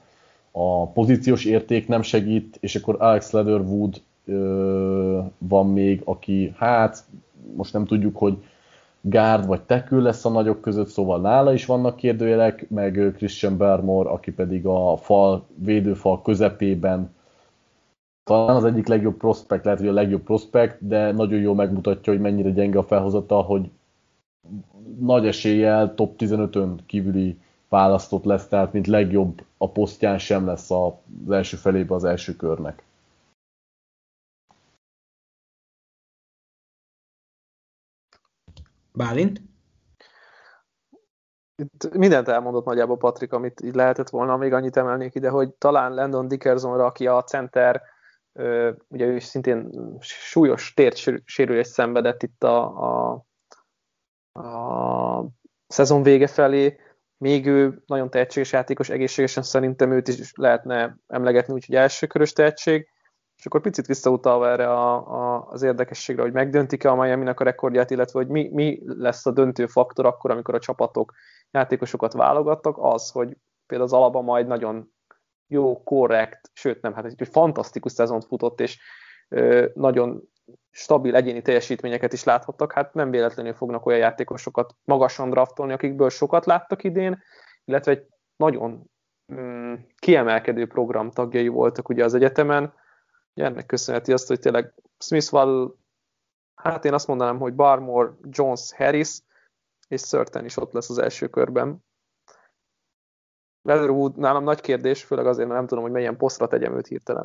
a pozíciós érték nem segít, és akkor Alex Leatherwood van még, aki hát most nem tudjuk, hogy guard vagy tackle lesz a nagyok között, szóval nála is vannak kérdőjelek, meg Christian Barmore, aki pedig a védőfal közepében talán az egyik legjobb prospekt, lehet, hogy a legjobb prospekt, de nagyon jól megmutatja, hogy mennyire gyenge a felhozatal, hogy nagy eséllyel top 15-ön kívüli választott lesz, tehát mint legjobb a posztján sem lesz az első felébe az első körnek. Bálint? Itt mindent elmondott nagyjából Patrik, amit így lehetett volna, még annyit emelnék ide, hogy talán Landon Dickersonra, aki a center ugye ő szintén súlyos térdsérülést szenvedett itt a szezon vége felé, még ő nagyon tehetséges játékos, egészségesen szerintem őt is lehetne emlegetni, úgyhogy elsőkörös tehetség, és akkor picit visszautalva erre az érdekességre, hogy megdöntik-e a Miaminek a rekordját, illetve hogy mi lesz a döntő faktor akkor, amikor a csapatok játékosokat válogattak, az, hogy például az Alaba majd nagyon jó, korrekt, sőt nem, hát egy fantasztikus szezont futott, és nagyon stabil egyéni teljesítményeket is láthattak, hát nem véletlenül fognak olyan játékosokat magasan draftolni, akikből sokat láttak idén, illetve egy nagyon kiemelkedő program tagjai voltak ugye az egyetemen. Ennek köszönheti azt, hogy tényleg Smith-val, hát én azt mondanám, hogy Barmore, Jones, Harris és Surtain is ott lesz az első körben. Leatherwood nálam nagy kérdés, főleg azért, mert nem tudom, hogy milyen posztra tegyem őt hirtelen.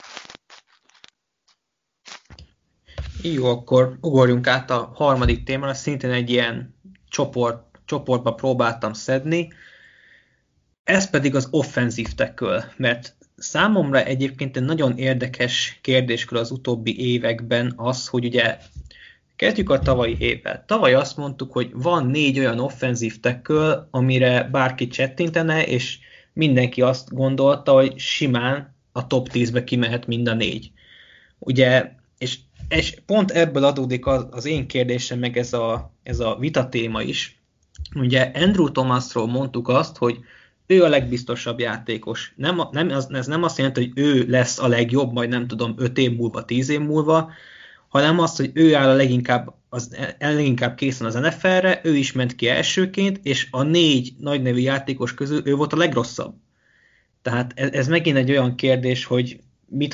Jó, akkor ugorjunk át a harmadik témára, szintén egy ilyen csoportba próbáltam szedni. Ez pedig az offenzív tackle, mert számomra egyébként egy nagyon érdekes kérdéskör az utóbbi években az, hogy ugye kezdjük a tavalyi évvel. Tavaly azt mondtuk, hogy van 4 olyan offenzív tackle, amire bárki csettintene, és mindenki azt gondolta, hogy simán a top 10-be kimehet mind a 4. Ugye, és pont ebből adódik az én kérdésem, meg ez a vitatéma is. Ugye Andrew Thomasról mondtuk azt, hogy ő a legbiztosabb játékos. Ez nem azt jelenti, hogy ő lesz a legjobb, majd nem tudom 5 év múlva, 10 év múlva, hanem azt, hogy ő áll leginkább készen az NFL-re, ő is ment ki elsőként, és a 4 nagynevű játékos közül ő volt a legrosszabb. Tehát ez megint egy olyan kérdés, hogy mit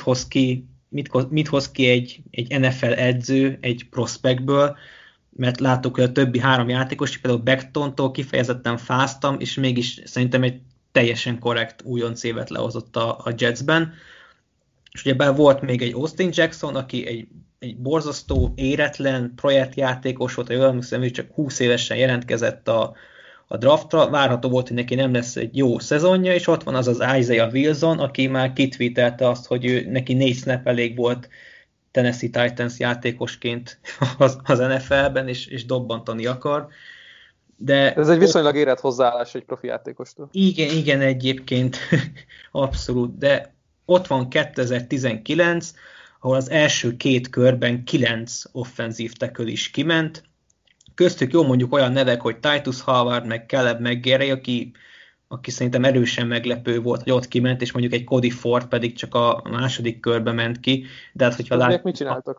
hoz ki egy NFL edző egy prospectből, mert láttuk, hogy a többi 3 játékos, például Becktontól kifejezetten fáztam, és mégis szerintem egy teljesen korrekt újonc évet lehozott a Jetsben. És ugye volt még egy Austin Jackson, aki egy borzasztó, éretlen projektjátékos volt, jól emlékszem, hogy csak 20 évesen jelentkezett a draftra, várható volt, hogy neki nem lesz egy jó szezonja, és ott van az Isaiah Wilson, aki már kitweetelte azt, hogy neki 4 snap elég volt Tennessee Titans játékosként az NFL-ben, és dobbantani akar. De ez egy viszonylag érett hozzáállás egy profi játékostól. Igen, egyébként abszolút, de ott van 2019, ahol az első 2 körben 9 offenzív tackle is kiment. Köztük jó mondjuk olyan nevek, hogy Titus Howard, meg Caleb McGarry, aki szerintem erősen meglepő volt, hogy ott kiment, és mondjuk egy Cody Ford pedig csak a második körbe ment ki. De hát, hogyha mit csináltak?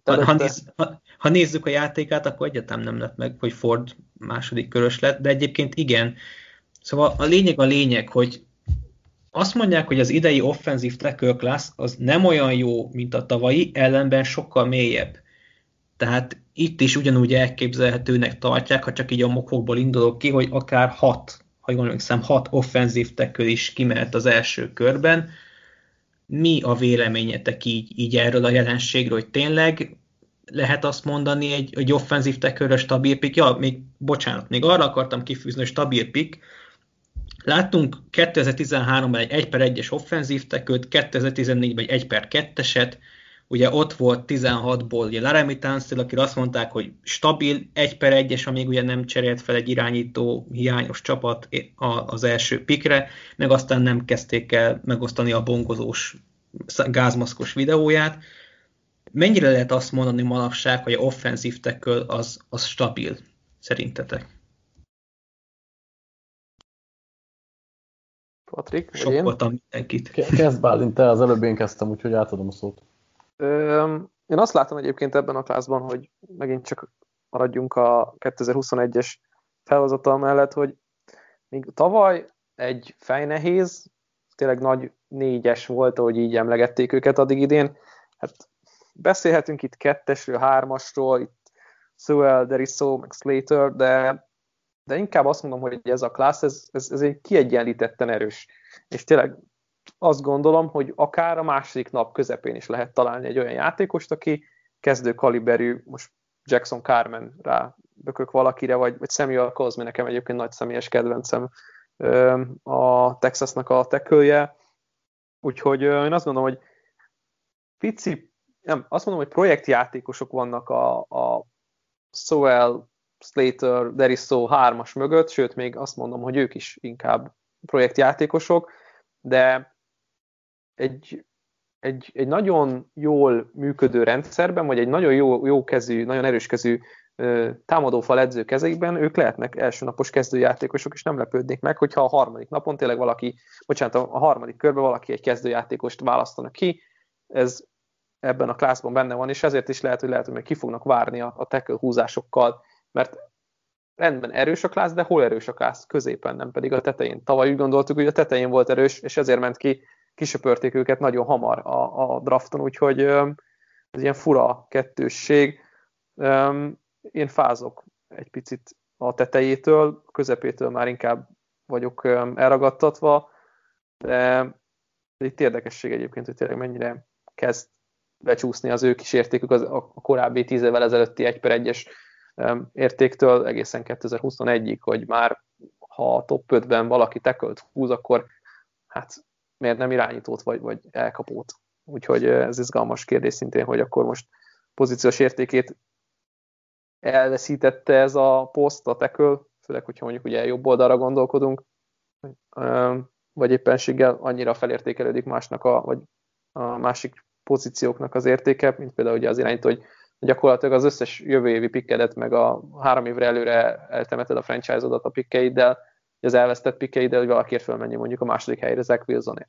Ha nézzük a játékát, akkor egyáltalán nem lett meg, hogy Ford második körös lett, de egyébként igen. Szóval a lényeg, hogy azt mondják, hogy az idei offensive tackle class az nem olyan jó, mint a tavalyi, ellenben sokkal mélyebb. Tehát itt is ugyanúgy elképzelhetőnek tartják, ha csak így a mokokból indulok ki, hogy akár 6, ha jól emlékszem, 6 offensive tackle is kimehet az első körben. Mi a véleményetek így erről a jelenségről, hogy tényleg lehet azt mondani egy offensive tackle-ről stabil pick? Ja, még arra akartam kifűzni, hogy stabil pick. Láttunk 2013-ban egy 1/1-es offensive tackle-t, 2014-ben egy 1/2-eset, ugye ott volt 16-ból ugye Laramie Tunsil, akire azt mondták, hogy stabil 1/1-es, amíg ugye nem cserélt fel egy irányító hiányos csapat az első pickre, meg aztán nem kezdték el megosztani a bongozós gázmaszkos videóját. Mennyire lehet azt mondani manapság, hogy a offensive tackle az stabil, szerintetek? Patrik, sokkoltam mindenkit. Kezd Bálint, te az előbb én kezdtem, úgyhogy átadom a szót. Én azt látom egyébként ebben a klászban, hogy megint csak maradjunk a 2021-es felhozatal mellett, hogy még tavaly egy fejnehéz, tényleg nagy 4-es volt, ahogy így emlegették őket addig idén. Hát beszélhetünk itt 2-esről, 3-asról, itt Sewell, Deriso, meg Slater, de inkább azt mondom, hogy ez a klassz, ez egy kiegyenlítetten erős. És tényleg azt gondolom, hogy akár a második nap közepén is lehet találni egy olyan játékost, aki kezdő kaliberű, most Jackson Carmen rá bökök valakire, vagy Samuel Cosme, nekem egyébként nagy személyes kedvencem a Texasnak a tackle-je. Úgyhogy én azt gondolom, hogy azt mondom, hogy projektjátékosok vannak a Sowell, Slater, Derisso 3-as mögött, sőt, még azt mondom, hogy ők is inkább projektjátékosok, de egy nagyon jól működő rendszerben, vagy egy nagyon jó kezű, nagyon erős kezű támadófal edző kezekben, ők lehetnek elsőnapos kezdőjátékosok, és nem lepődnék meg, hogyha a harmadik napon tényleg a harmadik körben valaki egy kezdőjátékost választana ki, ez ebben a klászban benne van, és ezért is lehet, hogy még ki fognak várni a tackle húzásokkal, mert rendben erős a klász, de hol erős a klász? Középen, nem pedig a tetején. Tavaly úgy gondoltuk, hogy a tetején volt erős, és ezért ment ki, kisöpörték őket nagyon hamar a drafton, úgyhogy ez ilyen fura kettősség. Én fázok egy picit a tetejétől, a közepétől már inkább vagyok elragadtatva, de itt érdekesség egyébként, hogy tényleg mennyire kezd becsúszni az ő kis értékük a korábbi 10 évvel ezelőtti 1/1-es értéktől egészen 2021-ig, hogy már ha a top 5-ben valaki tackle-t húz, akkor hát miért nem irányítót vagy elkapót. Úgyhogy ez izgalmas kérdés szintén, hogy akkor most pozíciós értékét elveszítette ez a poszt, a tackle, főleg, hogyha mondjuk ugye jobb oldalra gondolkodunk, vagy éppenséggel annyira felértékelődik másnak vagy a másik pozícióknak az értéke, mint például ugye az irányító, hogy gyakorlatilag az összes jövő évi pikkedet, meg a 3 évre előre eltemeted a franchise-odat a pikkeiddel, az elvesztett pikkeiddel, hogy valakiért fölmenjen mondjuk a második helyre Zach Wilsonért.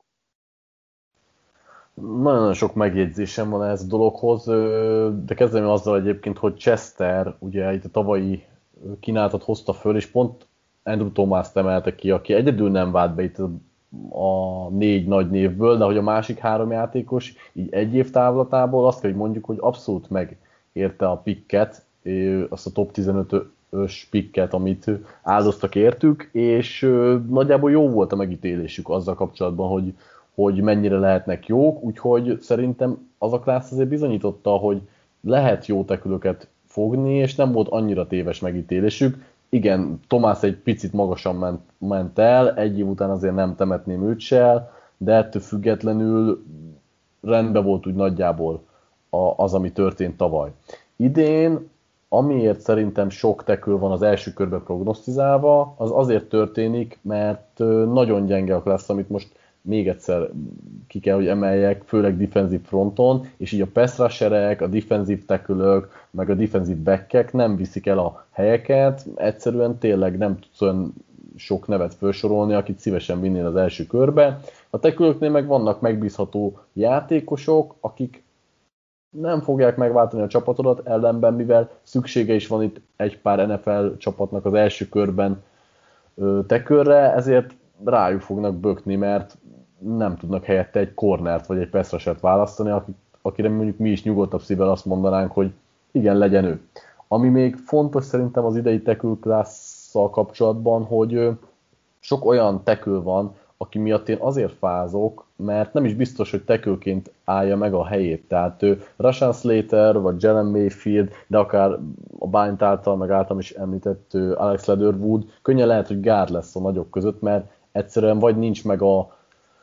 Nagyon sok megjegyzésem van ez a dologhoz, de kezdem azzal egyébként, hogy Chester ugye itt a tavalyi kínálatot hozta föl, és pont Andrew Thomas-t emelte ki, aki egyedül nem vált be itt a 4 nagy névből, de hogy a másik 3 játékos így egy év távlatából azt kell, hogy mondjuk, hogy abszolút megérte a picket, azt a top 15-ös picket, amit áldoztak értük, és nagyjából jó volt a megítélésük azzal kapcsolatban, hogy mennyire lehetnek jók, úgyhogy szerintem az a klász azért bizonyította, hogy lehet jó tekülöket fogni, és nem volt annyira téves megítélésük. Igen, Tomás egy picit magasan ment el, egy év után azért nem temetném őt se, de ettől függetlenül rendben volt úgy nagyjából az, ami történt tavaly. Idén, amiért szerintem sok tekül van az első körben prognosztizálva, az azért történik, mert nagyon gyenge a klassz, amit most még egyszer ki kell, hogy emeljek, főleg defensív fronton, és így a pass rusherek, a defensív tackle-ök, meg a defensív backek nem viszik el a helyeket, egyszerűen tényleg nem tudsz olyan sok nevet felsorolni, akit szívesen vinnél az első körbe. A tackle-öknél meg vannak megbízható játékosok, akik nem fogják megváltani a csapatodat, ellenben mivel szüksége is van itt egy pár NFL csapatnak az első körben tackle-re, ezért rájuk fognak bökni, mert nem tudnak helyette egy cornert vagy egy pass rushert választani, akire mondjuk mi is nyugodtabb szívvel azt mondanánk, hogy igen, legyen ő. Ami még fontos szerintem az idei tackle class-szal kapcsolatban, hogy sok olyan tackle van, aki miatt én azért fázok, mert nem is biztos, hogy tackle-ként állja meg a helyét. Tehát Rashawn Slater, vagy Jalen Mayfield, de akár a Bryant által, meg általam is említett Alex Leatherwood, könnyen lehet, hogy guard lesz a nagyok között, mert egyszerűen vagy nincs meg a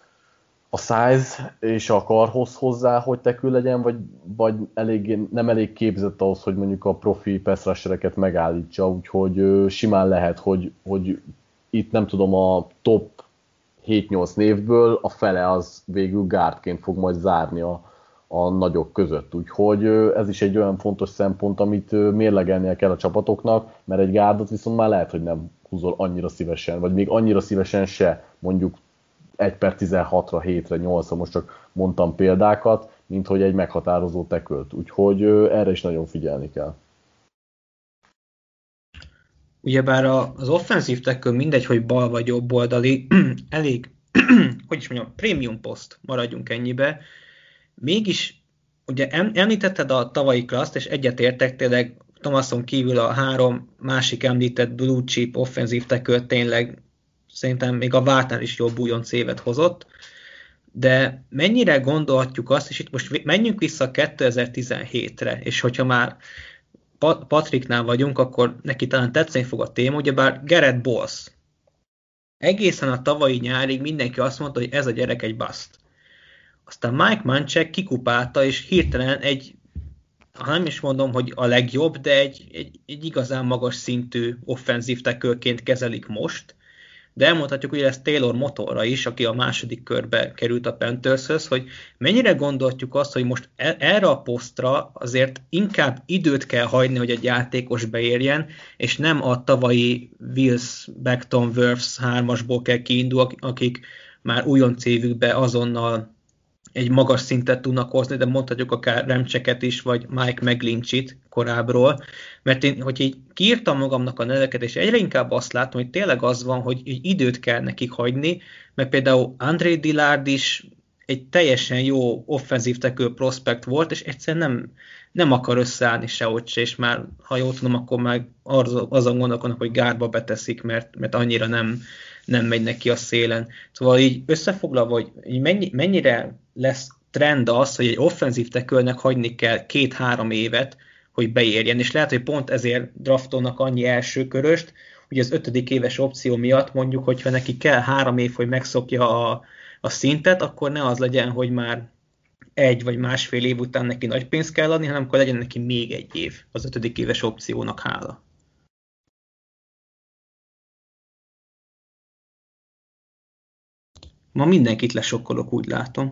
size és a karhoz hozzá, hogy tackle legyen, vagy nem elég képzett ahhoz, hogy mondjuk a profi pass rushereket megállítsa, úgyhogy simán lehet, hogy itt nem tudom, a top 7-8 névből a fele az végül guardként fog majd zárni a nagyok között. Úgyhogy ez is egy olyan fontos szempont, amit mérlegelnie kell a csapatoknak, mert egy guardot viszont már lehet, hogy nem húzol annyira szívesen, vagy még annyira szívesen se, mondjuk 1/16-ra, 7-re, 8-ra, most csak mondtam példákat, mint hogy egy meghatározó tackle-t. Úgyhogy erre is nagyon figyelni kell. Ugyebár az offenzív tackle mindegy, hogy bal vagy jobb oldali, elég, hogy is mondjam, prémium poszt, maradjunk ennyibe. Mégis, ugye említetted a tavalyi klaszt, és egyetértek, tényleg Thomason kívül a 3 másik említett blue chip offenzív tackle tényleg szerintem még a vártnál is jobb újonc évet hozott, de mennyire gondolhatjuk azt, és itt most menjünk vissza 2017-re, és hogyha már Patricknál vagyunk, akkor neki talán tetszeni fog a téma, ugyebár Garrett Bowles. Egészen a tavalyi nyárig mindenki azt mondta, hogy ez a gyerek egy bust. aztán Mike Munchak kikupálta, és hirtelen ha nem is mondom, hogy a legjobb, de egy igazán magas szintű offenzív tackle-ként kezelik most, de elmondhatjuk, hogy ez Taylor Motorra is, aki a második körbe került a Panthershöz, hogy mennyire gondoltjuk azt, hogy most erre a posztra azért inkább időt kell hagyni, hogy egy játékos beérjen, és nem a tavalyi Wills, Becton, Wirfs 3-asból kell kiindulni, akik már újonc évükbe azonnal egy magas szintet tudnak hozni, de mondhatjuk akár Remcseket is, vagy Mike McGlinchey-t korábbról, mert én, hogy így kiírtam magamnak a neveket, és egyre inkább azt látom, hogy tényleg az van, hogy időt kell nekik hagyni, mert például André Dillard is egy teljesen jó offenzív tackle prospect volt, és egyszerűen nem akar összeállni sehogy se, és már, ha jól tudom, akkor már azon gondolkodnak, hogy gárba beteszik, mert annyira nem megy neki a szélen. Szóval így összefoglalva, hogy mennyire lesz trend az, hogy egy offenzív tackle-nek hagyni kell 2-3 évet, hogy beérjen, és lehet, hogy pont ezért draftolnak annyi első köröst, hogy az 5. éves opció miatt mondjuk, hogyha neki kell 3 év, hogy megszokja a szintet, akkor ne az legyen, hogy már 1 vagy másfél év után neki nagy pénzt kell adni, hanem akkor legyen neki még 1 év az 5. éves opciónak hála. Ma mindenkit lesokkolok, úgy látom.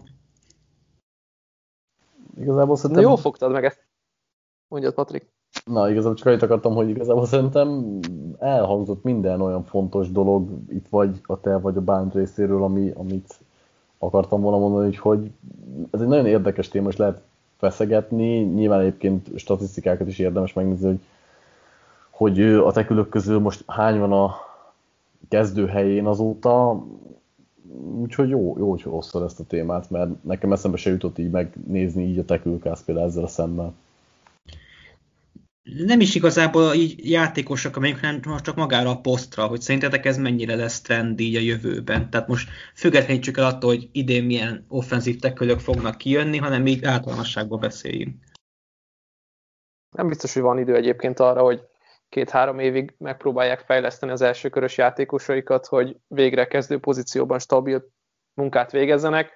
Igazából szerintem... Na, jól fogtad meg ezt. Mondjad, Patrik. Na, igazából csak annyit akartam, hogy igazából szerintem elhangzott minden olyan fontos dolog itt vagy a te, vagy a Bánt részéről, amit akartam volna mondani, hogy ez egy nagyon érdekes téma, és lehet feszegetni. Nyilván egyébként statisztikákat is érdemes megnézni, hogy a tekülök közül most hány van a kezdő helyén azóta. Úgyhogy jó, hogy hoztad ezt a témát, mert nekem eszembe se jutott így megnézni így a tekülkász például ezzel a szemmel. Nem is igazából így játékosok, amelyek nem csak magára a posztra, hogy szerintetek ez mennyire lesz trend így a jövőben. Tehát most függetlenítsük el attól, hogy idén milyen offenzív tackle-ök fognak kijönni, hanem így általánosságban beszéljünk. Nem biztos, hogy van idő egyébként arra, hogy 2-3 évig megpróbálják fejleszteni az elsőkörös játékosaikat, hogy végre kezdő pozícióban stabil munkát végezzenek.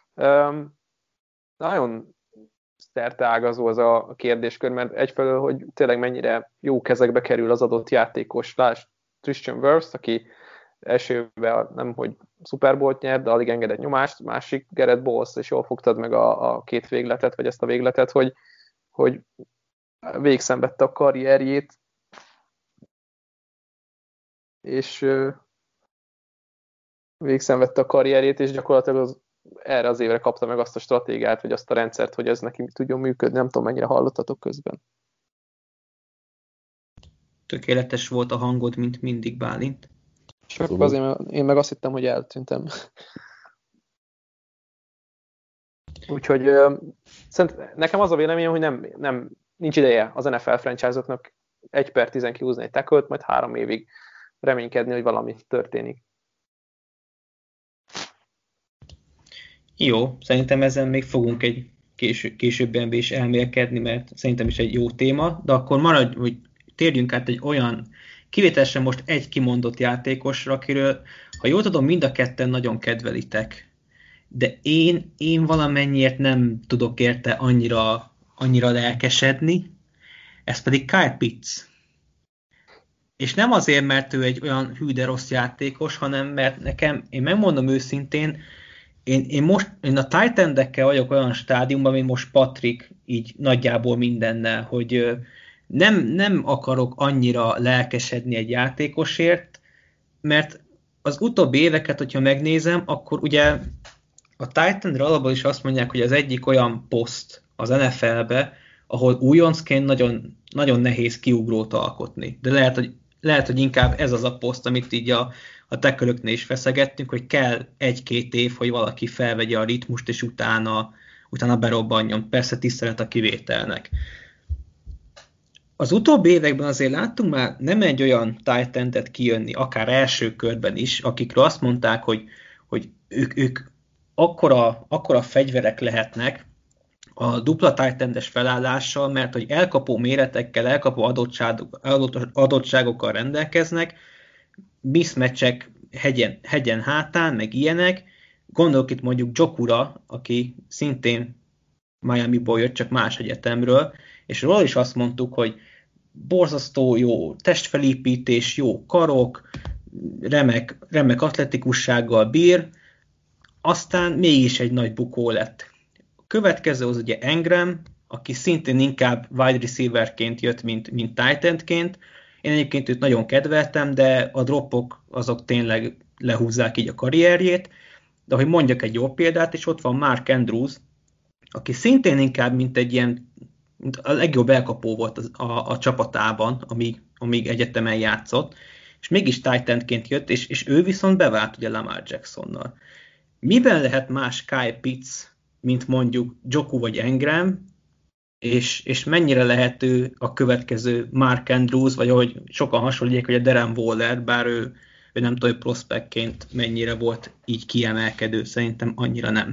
Nagyon szerteágazó az a kérdéskör, mert egyfelől, hogy tényleg mennyire jó kezekbe kerül az adott játékos. Lásd Tristan Wirfs, aki első évben nem, hogy Super Bowl-t nyert, de alig engedett nyomást, másik Garrett Bowles, és jól fogtad meg a két végletet, vagy ezt a végletet, hogy végszenvedte a karrierjét, és és gyakorlatilag erre az évre kapta meg azt a stratégiát, vagy azt a rendszert, hogy ez neki tudjon működni. Nem tudom, mennyire hallottatok közben. Tökéletes volt a hangod, mint mindig, Bálint. Csak azért, én meg azt hittem, hogy eltűntem. Úgyhogy nekem az a véleményem, hogy nincs ideje az NFL franchise-oknak 1/10 kihúzni egy tackle-t, majd 3 évig reménykedni, hogy valami történik. Jó, szerintem ezen még fogunk egy későbben is elmélkedni, mert szerintem is egy jó téma, de akkor hogy térjünk át egy olyan kivételesen most egy kimondott játékosra, akiről, ha jól tudom, mind a ketten nagyon kedvelitek, de én valamennyiért nem tudok érte annyira lelkesedni, ez pedig Kyle Pitts. És nem azért, mert ő egy olyan hű de rossz játékos, hanem mert nekem, én megmondom őszintén, én a tight endekkel vagyok olyan stádiumban, mint most Patrik, így nagyjából mindennel, hogy nem akarok annyira lelkesedni egy játékosért, mert az utóbbi éveket, hogyha megnézem, akkor ugye a tight endre alapból is azt mondják, hogy az egyik olyan poszt az NFL-be, ahol újoncként nagyon, nagyon nehéz kiugrót alkotni. De lehet, hogy inkább ez az a poszt, amit így a tackle-öknél is feszegettünk, hogy kell 1-2 év, hogy valaki felvegye a ritmust, és utána berobbanjon. Persze tisztelet a kivételnek. Az utóbbi években azért láttunk már nem egy olyan tight endet kijönni, akár első körben is, akikről azt mondták, hogy ők akkora fegyverek lehetnek a dupla tight endes felállással, mert hogy elkapó méretekkel, elkapó adottságokkal rendelkeznek, mismatchek hegyen hátán, meg ilyenek, Gondolok itt mondjuk Jokura, aki szintén Miamiból jött, csak más egyetemről, és róla is azt mondtuk, hogy borzasztó jó testfelépítés, jó karok, remek atletikussággal bír, aztán mégis egy nagy bukó lett. A következő az ugye Engram, aki szintén inkább wide receiverként jött, mint tight endként. Én egyébként őt nagyon kedveltem, de a dropok azok tényleg lehúzzák így a karrierjét. De hogy mondjak egy jó példát, és ott van Mark Andrews, aki szintén inkább mint egy ilyen, mint a legjobb elkapó volt a csapatában, amíg egyetemen játszott, és mégis tight endként jött, és ő viszont bevált ugye Lamar Jacksonnal. Miben lehet más Kyle Pitts, mint mondjuk Joku vagy Engram, és mennyire lehet ő a következő Mark Andrews, vagy ahogy sokan hasonlítják, hogy a Darren Waller, bár ő nem tudom, hogy prospektként mennyire volt így kiemelkedő, szerintem annyira nem.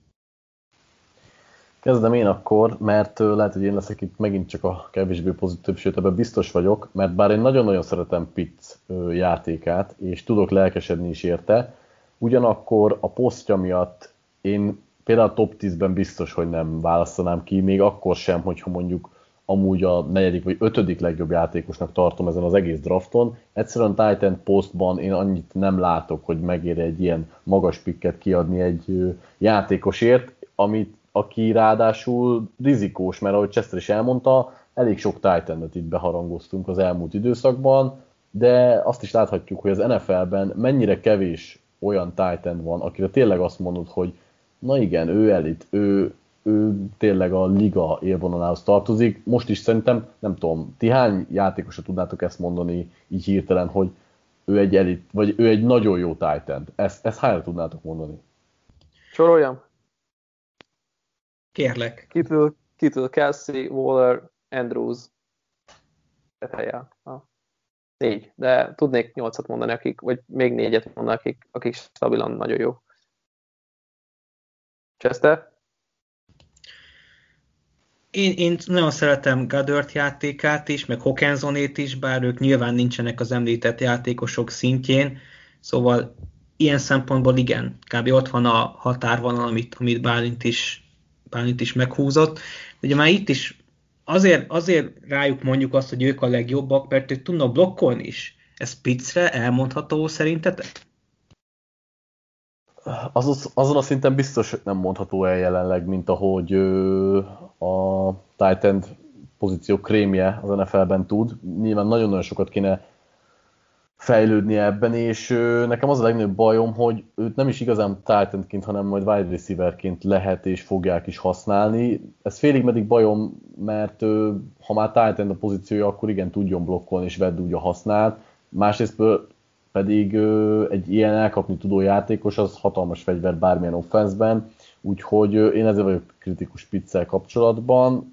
Kezdem én akkor, mert lehet, hogy én leszek itt megint csak a kevésbé pozitív, sőt ebben biztos vagyok, mert bár én nagyon-nagyon szeretem Pitts játékát, és tudok lelkesedni is érte, ugyanakkor a posztja miatt én például a top 10-ben biztos, hogy nem választanám ki, még akkor sem, hogyha mondjuk amúgy a 4. vagy 5. legjobb játékosnak tartom ezen az egész drafton. Egyszerűen tight end posztban én annyit nem látok, hogy megér egy ilyen magas pikket kiadni egy játékosért, aki ráadásul rizikós, mert ahogy Chester is elmondta, elég sok tight endet itt beharangoztunk az elmúlt időszakban, de azt is láthatjuk, hogy az NFL-ben mennyire kevés olyan tight end van, akire tényleg azt mondod, hogy na igen, ő elit, ő tényleg a liga élvonalához tartozik. Most is szerintem, nem tudom, ti hány játékosra tudnátok ezt mondani így hirtelen, hogy ő egy elit, vagy ő egy nagyon jó tight end. Ezt hányra tudnátok mondani? Soroljam? Kérlek. Kittle, Kelsey, Waller, Andrews. Helye. 4, de tudnék 8-at mondani, vagy még 4-et mondani, akik stabilan nagyon jó. Chester? Én nagyon szeretem Goddard játékát is, meg Hawkinsonét is, bár ők nyilván nincsenek az említett játékosok szintjén, szóval ilyen szempontból igen, kb. Ott van a határvonal, amit Bálint is meghúzott. Ugye már itt is azért rájuk mondjuk azt, hogy ők a legjobbak, mert ők tudnak blokkolni is. Ez Pittsre elmondható szerintetek? Azon a szinten biztos nem mondható el jelenleg, mint ahogy a tight end pozíció krémje az NFL-ben tud. Nyilván nagyon-nagyon sokat kéne fejlődnie ebben, és nekem az a legnagyobb bajom, hogy őt nem is igazán tight endként, hanem majd wide receiverként lehet és fogják is használni. Ez félig meddig bajom, mert ha már tight end a pozíciója, akkor igen, tudjon blokkolni és vedd úgy a hasznát. Másrészt pedig egy ilyen elkapni tudó játékos, az hatalmas fegyver bármilyen offenszben, úgyhogy én ezzel vagyok kritikus Pittsel kapcsolatban.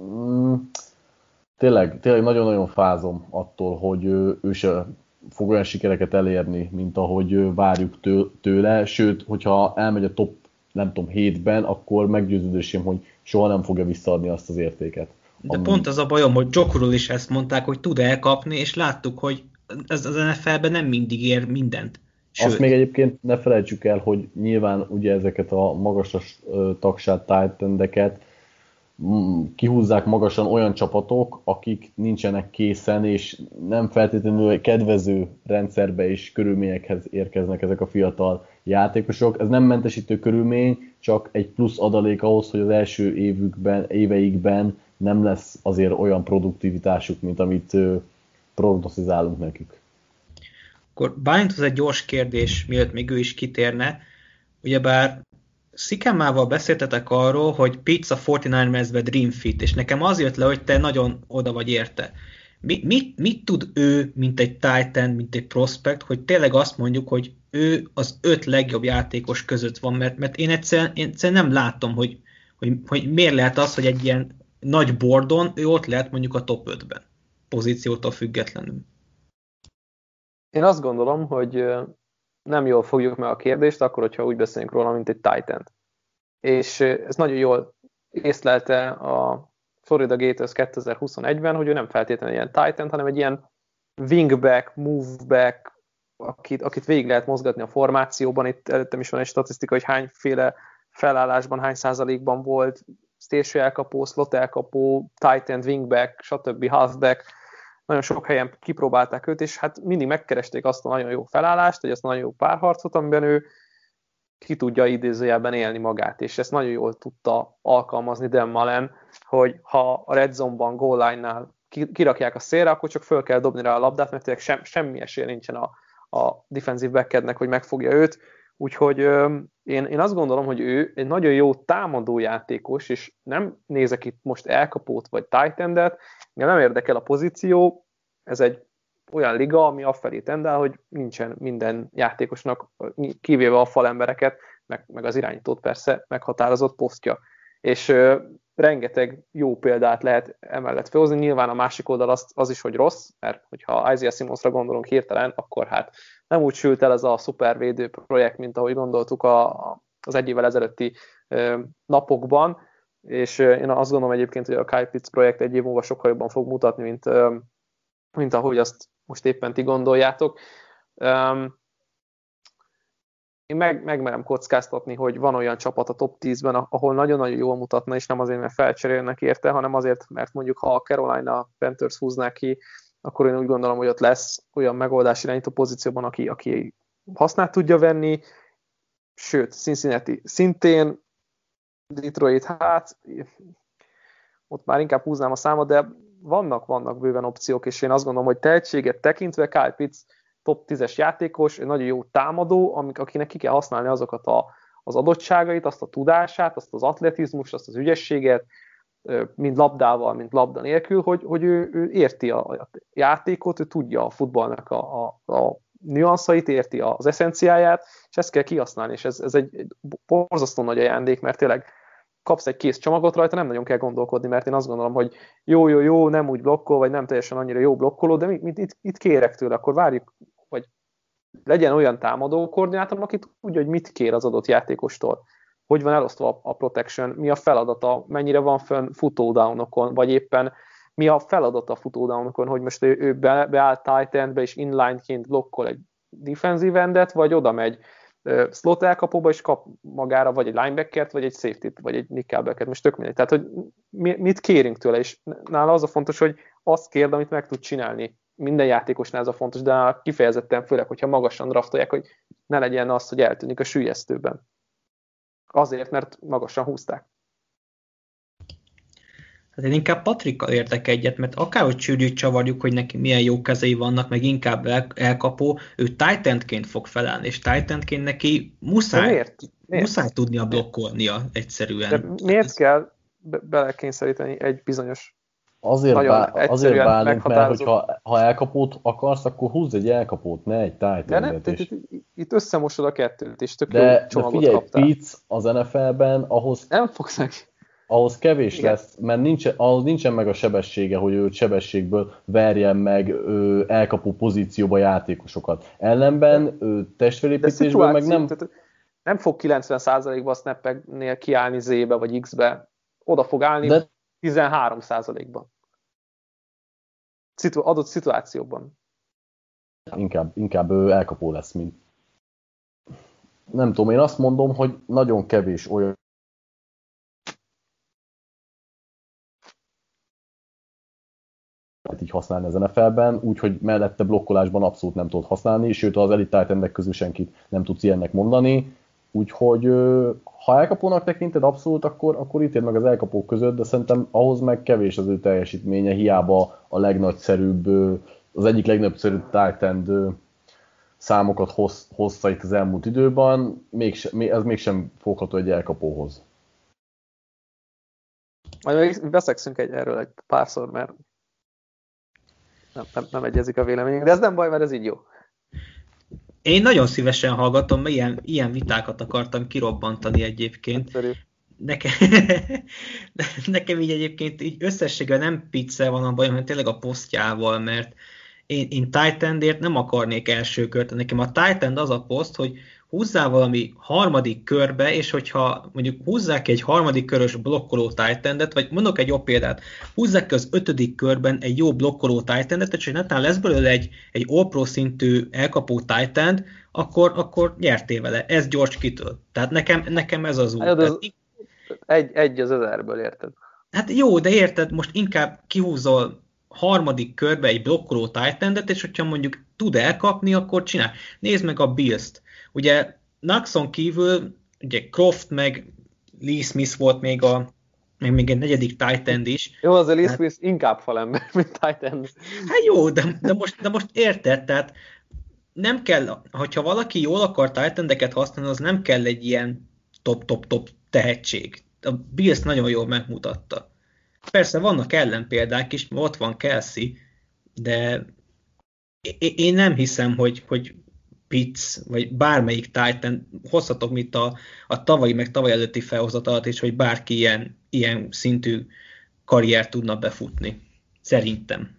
Tényleg nagyon-nagyon fázom attól, hogy ő se fog olyan sikereket elérni, mint ahogy várjuk tőle, sőt, hogyha elmegy a top, nem tudom, 7-ben, akkor meggyőződésem, hogy soha nem fogja visszaadni azt az értéket. De pont az a bajom, hogy Jokuról is ezt mondták, hogy tud elkapni, és láttuk, hogy ez az NFL-ben nem mindig ér mindent. Sőt. Azt még egyébként ne felejtsük el, hogy nyilván ugye ezeket a magasas tagsát tight endeket kihúzzák magasan olyan csapatok, akik nincsenek készen, és nem feltétlenül kedvező rendszerbe és körülményekhez érkeznek ezek a fiatal játékosok. Ez nem mentesítő körülmény, csak egy plusz adalék ahhoz, hogy az első éveikben nem lesz azért olyan produktivitásuk, mint amit prognosztizálunk nekik. Akkor Bálinthoz egy gyors kérdés, mielőtt még ő is kitérne. Ugyebár Szikemmával beszéltetek arról, hogy Pitts a 49ersbe dream fit, és nekem az jött le, hogy te nagyon oda vagy érte. Mit tud ő, mint egy tight end, mint egy prospect, hogy tényleg azt mondjuk, hogy ő az 5 legjobb játékos között van, mert én egyszerűen nem látom, hogy miért lehet az, hogy egy ilyen nagy bordon ő ott lehet mondjuk a top 5-ben, pozíciótól függetlenül. Én azt gondolom, hogy nem jól fogjuk meg a kérdést, akkor, hogyha úgy beszélünk róla, mint egy tight end. És ez nagyon jól észlelte a Florida Gators 2021-ben, hogy ő nem feltétlenül ilyen tight end, hanem egy ilyen wingback, moveback, akit végig lehet mozgatni a formációban. Itt előttem is van egy statisztika, hogy hányféle felállásban, hány százalékban volt station elkapó, slot elkapó, tight end, wingback, stb. Halfback. Nagyon sok helyen kipróbálták őt, és hát mindig megkeresték azt a nagyon jó felállást, vagy azt a nagyon jó párharcot, amiben ő ki tudja idézőjelben élni magát, és ezt nagyon jól tudta alkalmazni Dan Mullen, hogy ha a red zone-ban, goal line-nál kirakják a szélre, akkor csak föl kell dobni rá a labdát, mert tényleg semmi esélye nincsen a defensive back-ednek, hogy megfogja őt. Úgyhogy én azt gondolom, hogy ő egy nagyon jó támadójátékos, és nem nézek itt most elkapót vagy tight endet, nem érdekel a pozíció, ez egy olyan liga, ami afelé tendál, hogy nincsen minden játékosnak, kivéve a falembereket, meg az irányítót persze meghatározott posztja. És rengeteg jó példát lehet emellett felhozni. Nyilván a másik oldal az is, hogy rossz, mert hogyha Isaiah Simmonsra gondolunk hirtelen, akkor hát nem úgy sült el ez a szupervédő projekt, mint ahogy gondoltuk az egy évvel ezelőtti napokban, és én azt gondolom egyébként, hogy a Kyle Pitts projekt egy év múlva sokkal jobban fog mutatni, mint ahogy azt most éppen ti gondoljátok. Én megmerem kockáztatni, hogy van olyan csapat a top 10-ben, ahol nagyon-nagyon jól mutatna, és nem azért, mert felcserélnek érte, hanem azért, mert mondjuk ha a Carolina Panthers húznák ki, akkor én úgy gondolom, hogy ott lesz olyan megoldás irányító pozícióban, aki hasznát tudja venni, sőt, Cincinnati szintén, Detroit, hát ott már inkább húznám a számot, de vannak bőven opciók, és én azt gondolom, hogy tehetséget tekintve Kyle Pitts top 10-es játékos, egy nagyon jó támadó, akinek ki kell használni azokat az adottságait, azt a tudását, azt az atletizmust, azt az ügyességet, mind labdával, mind labda nélkül, hogy ő érti a játékot, ő tudja a futballnak a nüanszait, érti az eszenciáját, és ezt kell kihasználni, és ez egy borzasztó nagy ajándék, mert tényleg kapsz egy kész csomagot rajta, nem nagyon kell gondolkodni, mert én azt gondolom, hogy jó, nem úgy blokkol, vagy nem teljesen annyira jó blokkoló, de itt kérek tőle, akkor várjuk, hogy legyen olyan támadó koordinátor, aki tudja, hogy mit kér az adott játékostól, hogy van elosztva a protection, mi a feladata, mennyire van fönn futódownokon, vagy éppen mi a feladata a futódownokon, hogy most ő beáll tight endbe, és inline-ként blokkol egy defensive endet, vagy oda megy slot elkapóba, és kap magára vagy egy linebackert, vagy egy safety-t, vagy egy nickelbacket, most tök mindegy. Tehát, hogy mit kérünk tőle, és nála az a fontos, hogy azt kérd, amit meg tud csinálni. Minden játékosnál ez a fontos, de kifejezetten főleg, hogyha magasan draftolják, hogy ne legyen az, hogy eltűnik a süllyesztőben. Azért, mert magasan húzták. Hát én inkább Patrikkal értek egyet, mert akárhogy csűrjük, csavarjuk, hogy neki milyen jó kezei vannak, meg inkább elkapó, ő tight endként fog felállni, és tight endként neki muszáj tudnia blokkolnia egyszerűen. De miért kell belekényszeríteni egy bizonyos azért válunk, mert hogyha elkapót akarsz, akkor húzz egy elkapót, ne egy tight endet is. Itt összemosod a kettőt, és tök jó csomagot figyelj, kaptál. Pitts az NFL-ben nem fogsz neki. Ahhoz kevés lesz, mert ahhoz nincsen meg a sebessége, hogy ő sebességből verjen meg elkapó pozícióba játékosokat. Ellenben testfelépítésből meg nem... Nem fog 90%-ba a snappeknél kiállni Z-be vagy X-be. Oda fog állni 13%-ban. Adott szituációban. Inkább elkapó lesz, mint... Nem tudom, én azt mondom, hogy nagyon kevés olyan így használni az NFL-ben, úgyhogy mellette blokkolásban abszolút nem tudod használni, sőt az elite tight endek közül senkit nem tudsz ilyennek mondani, úgyhogy ha elkapónak tekinted abszolút, akkor ítéld meg az elkapók között, de szerintem ahhoz meg kevés az ő teljesítménye, hiába a legnagyszerűbb, az egyik legnagyszerűbb tight end számokat hozta itt az elmúlt időben, ez mégsem fogható egy elkapóhoz. Majd beszélszünk erről egy párszor, mert nem egyezik a véleményünk, de ez nem baj, mert ez így jó. Én nagyon szívesen hallgatom, mert ilyen vitákat akartam kirobbantani egyébként. Nekem így egyébként így összességben nem Pittsel van a bajom, hanem tényleg a posztjával, mert én tight endért nem akarnék első kört. Nekem a tight end az a poszt, húzzál valami harmadik körbe, és hogyha mondjuk húzzák ki egy harmadik körös blokkoló tight endet, vagy mondok egy jobb példát, húzzák ki az 5. körben egy jó blokkoló tight endet, és netán lesz belőle egy all-pro szintű elkapó tight end, akkor nyertél vele. Ez George Kittle. Tehát nekem ez az út. Hát egy az 1000-ből, érted? Hát jó, de érted, most inkább kihúzol harmadik körbe egy blokkoló tight endet, és hogyha mondjuk tud elkapni, akkor csinál. Nézd meg a Bills-t. Ugye Knoxon kívül, ugye Croft meg Lee Smith volt még még egy 4. tight end is. Jó, az a Lee Smith inkább falember, mint tight end. Hát jó, de most érted, tehát nem kell, hogyha valaki jól akar tight endeket használni, az nem kell egy ilyen top tehetség. A Bills nagyon jól megmutatta. Persze vannak ellenpéldák is, ott van Kelsey, de én nem hiszem, hogy Pitts, vagy bármelyik Titan, hozhatok mit a tavalyi, meg tavaly előtti felhozatalat is, hogy bárki ilyen szintű karriert tudna befutni. Szerintem.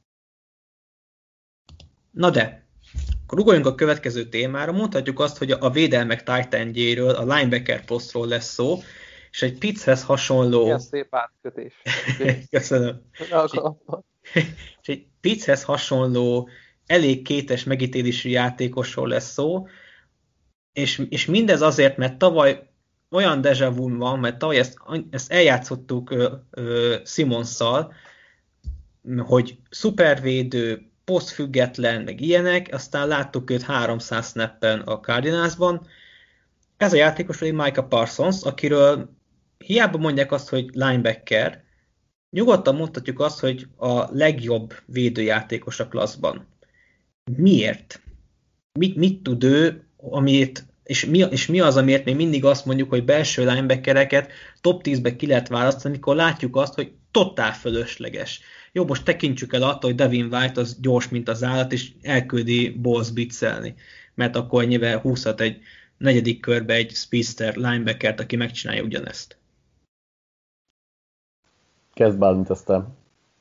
Na de, akkor ugorjunk a következő témára. Mondhatjuk azt, hogy a védelmek Titanjéről, a linebacker posztról lesz szó, és egy Pittshez hasonló... Ilyen szép átkötés. Köszönöm. És egy Pittshez hasonló, elég kétes megítélésű játékosról lesz szó, és mindez azért, mert tavaly olyan déjà vu van, mert tavaly ezt eljátszottuk Simonsszal, hogy szupervédő, posztfüggetlen, meg ilyenek, aztán láttuk őt 300 snappen a Cardinalsban. Ez a játékos pedig Micah Parsons, akiről hiába mondják azt, hogy linebacker, nyugodtan mondhatjuk azt, hogy a legjobb védőjátékos a klasszban. Miért? Mit tud ő, és mi az, amiért még mindig azt mondjuk, hogy belső linebackereket top 10-be ki lehet választani, amikor látjuk azt, hogy totál fölösleges. Jó, most tekintsük el attól, hogy Devin White az gyors, mint az állat, és elküldi Bowles blitzelni, mert akkor ennyivel húzhat egy 4. körbe egy speedster linebackert, aki megcsinálja ugyanezt. Kezd Bálint aztán.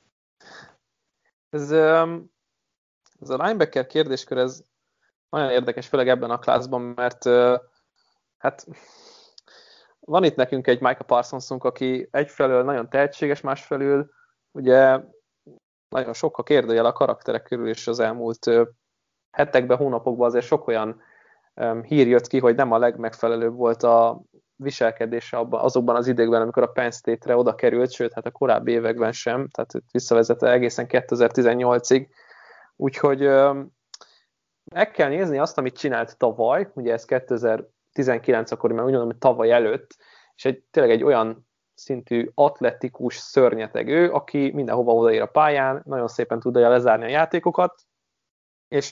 Ez a linebacker kérdéskör, ez nagyon érdekes, főleg ebben a klászban, mert hát van itt nekünk egy Micah Parsonsunk, aki egyfelől nagyon tehetséges, másfelől ugye nagyon sok a kérdőjel a karakterek körül, és az elmúlt hetekben, hónapokban azért sok olyan hír jött ki, hogy nem a legmegfelelőbb volt a viselkedése azokban az időkben, amikor a Penn State-re oda került, sőt, hát a korábbi években sem, tehát visszavezette egészen 2018-ig. Úgyhogy meg kell nézni azt, amit csinált tavaly, ugye ez 2019 akkor, mert úgy mondom, hogy tavaly előtt, és tényleg egy olyan szintű atletikus szörnyetegő, aki mindenhova odaér a pályán, nagyon szépen tudja lezárni a játékokat, és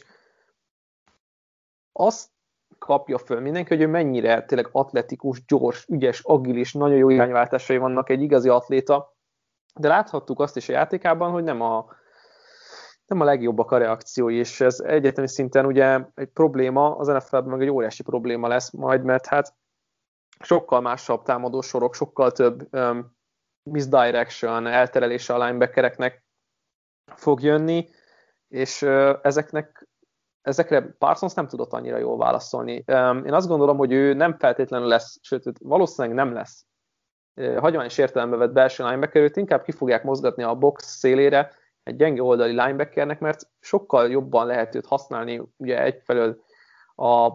azt kapja föl mindenki, hogy ő mennyire tényleg atletikus, gyors, ügyes, agilis, nagyon jó irányváltásai vannak, egy igazi atléta, de láthattuk azt is a játékában, hogy nem a legjobbak a reakciói, és ez egyetemi szinten ugye egy probléma, az NFL-ben meg egy óriási probléma lesz majd, mert hát sokkal másabb támadósorok, sokkal több misdirection, elterelése a linebackereknek fog jönni, és ezekre Parsons nem tudott annyira jól válaszolni. Én azt gondolom, hogy ő nem feltétlenül lesz, sőt, valószínűleg nem lesz hagyományos értelembe vett belső linebacker, őt inkább ki fogják mozgatni a box szélére egy gyenge oldali linebackernek, mert sokkal jobban lehet őt használni, ugye egyfelől a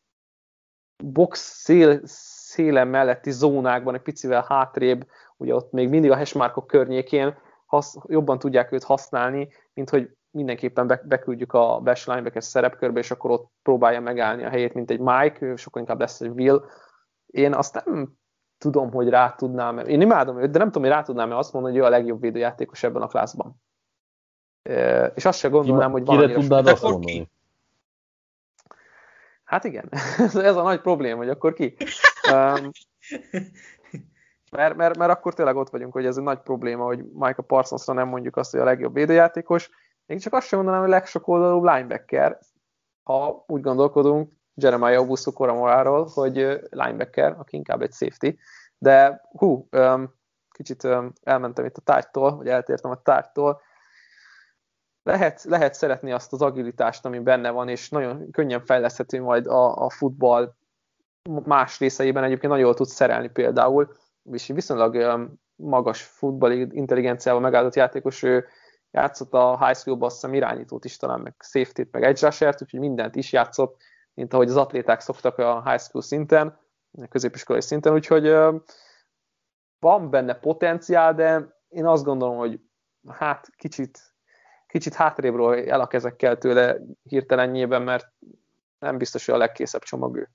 box szélen melletti zónákban, egy picivel hátrébb, ugye ott még mindig a hashmarkok környékén jobban tudják őt használni, mint hogy mindenképpen beküldjük a belső linebacker szerepkörbe, és akkor ott próbálja megállni a helyét, mint egy Mike, ő sokkal inkább lesz egy Will. Én azt nem tudom, hogy rá tudnám, én imádom őt, de nem tudom, hogy rá tudnám azt mondani, hogy ő a legjobb védőjátékos ebben a klászban. És azt sem gondolnám, hogy kire tudnád azt mondani? Hát igen, ez a nagy probléma, hogy akkor ki. Mert akkor tényleg ott vagyunk, hogy ez egy nagy probléma, hogy Micah Parsonsra nem mondjuk azt, hogy a legjobb védőjátékos. Én csak azt sem mondanám, hogy a legsok oldalú linebacker, ha úgy gondolkodunk Jeremiah Owusu-Koramoráról, hogy linebacker, aki inkább egy safety. De kicsit elmentem itt a tárgytól, vagy eltértem a tárgytól. lehet szeretni azt az agilitást, ami benne van, és nagyon könnyen fejleszthető majd a futball más részeiben. Egyébként nagyon jól tud szerelni például, és viszonylag magas futball intelligenciával megáldott játékos, ő játszott a high school-ban, azt hiszem irányítót is talán, meg safety-t, meg edge rushert, úgyhogy mindent is játszott, mint ahogy az atléták szoktak a high school szinten, a középiskolai szinten, úgyhogy van benne potenciál, de én azt gondolom, hogy hát kicsit hátrébről el a kezekkel tőle hirtelenjében, mert nem biztos, hogy a legkészebb csomag ő.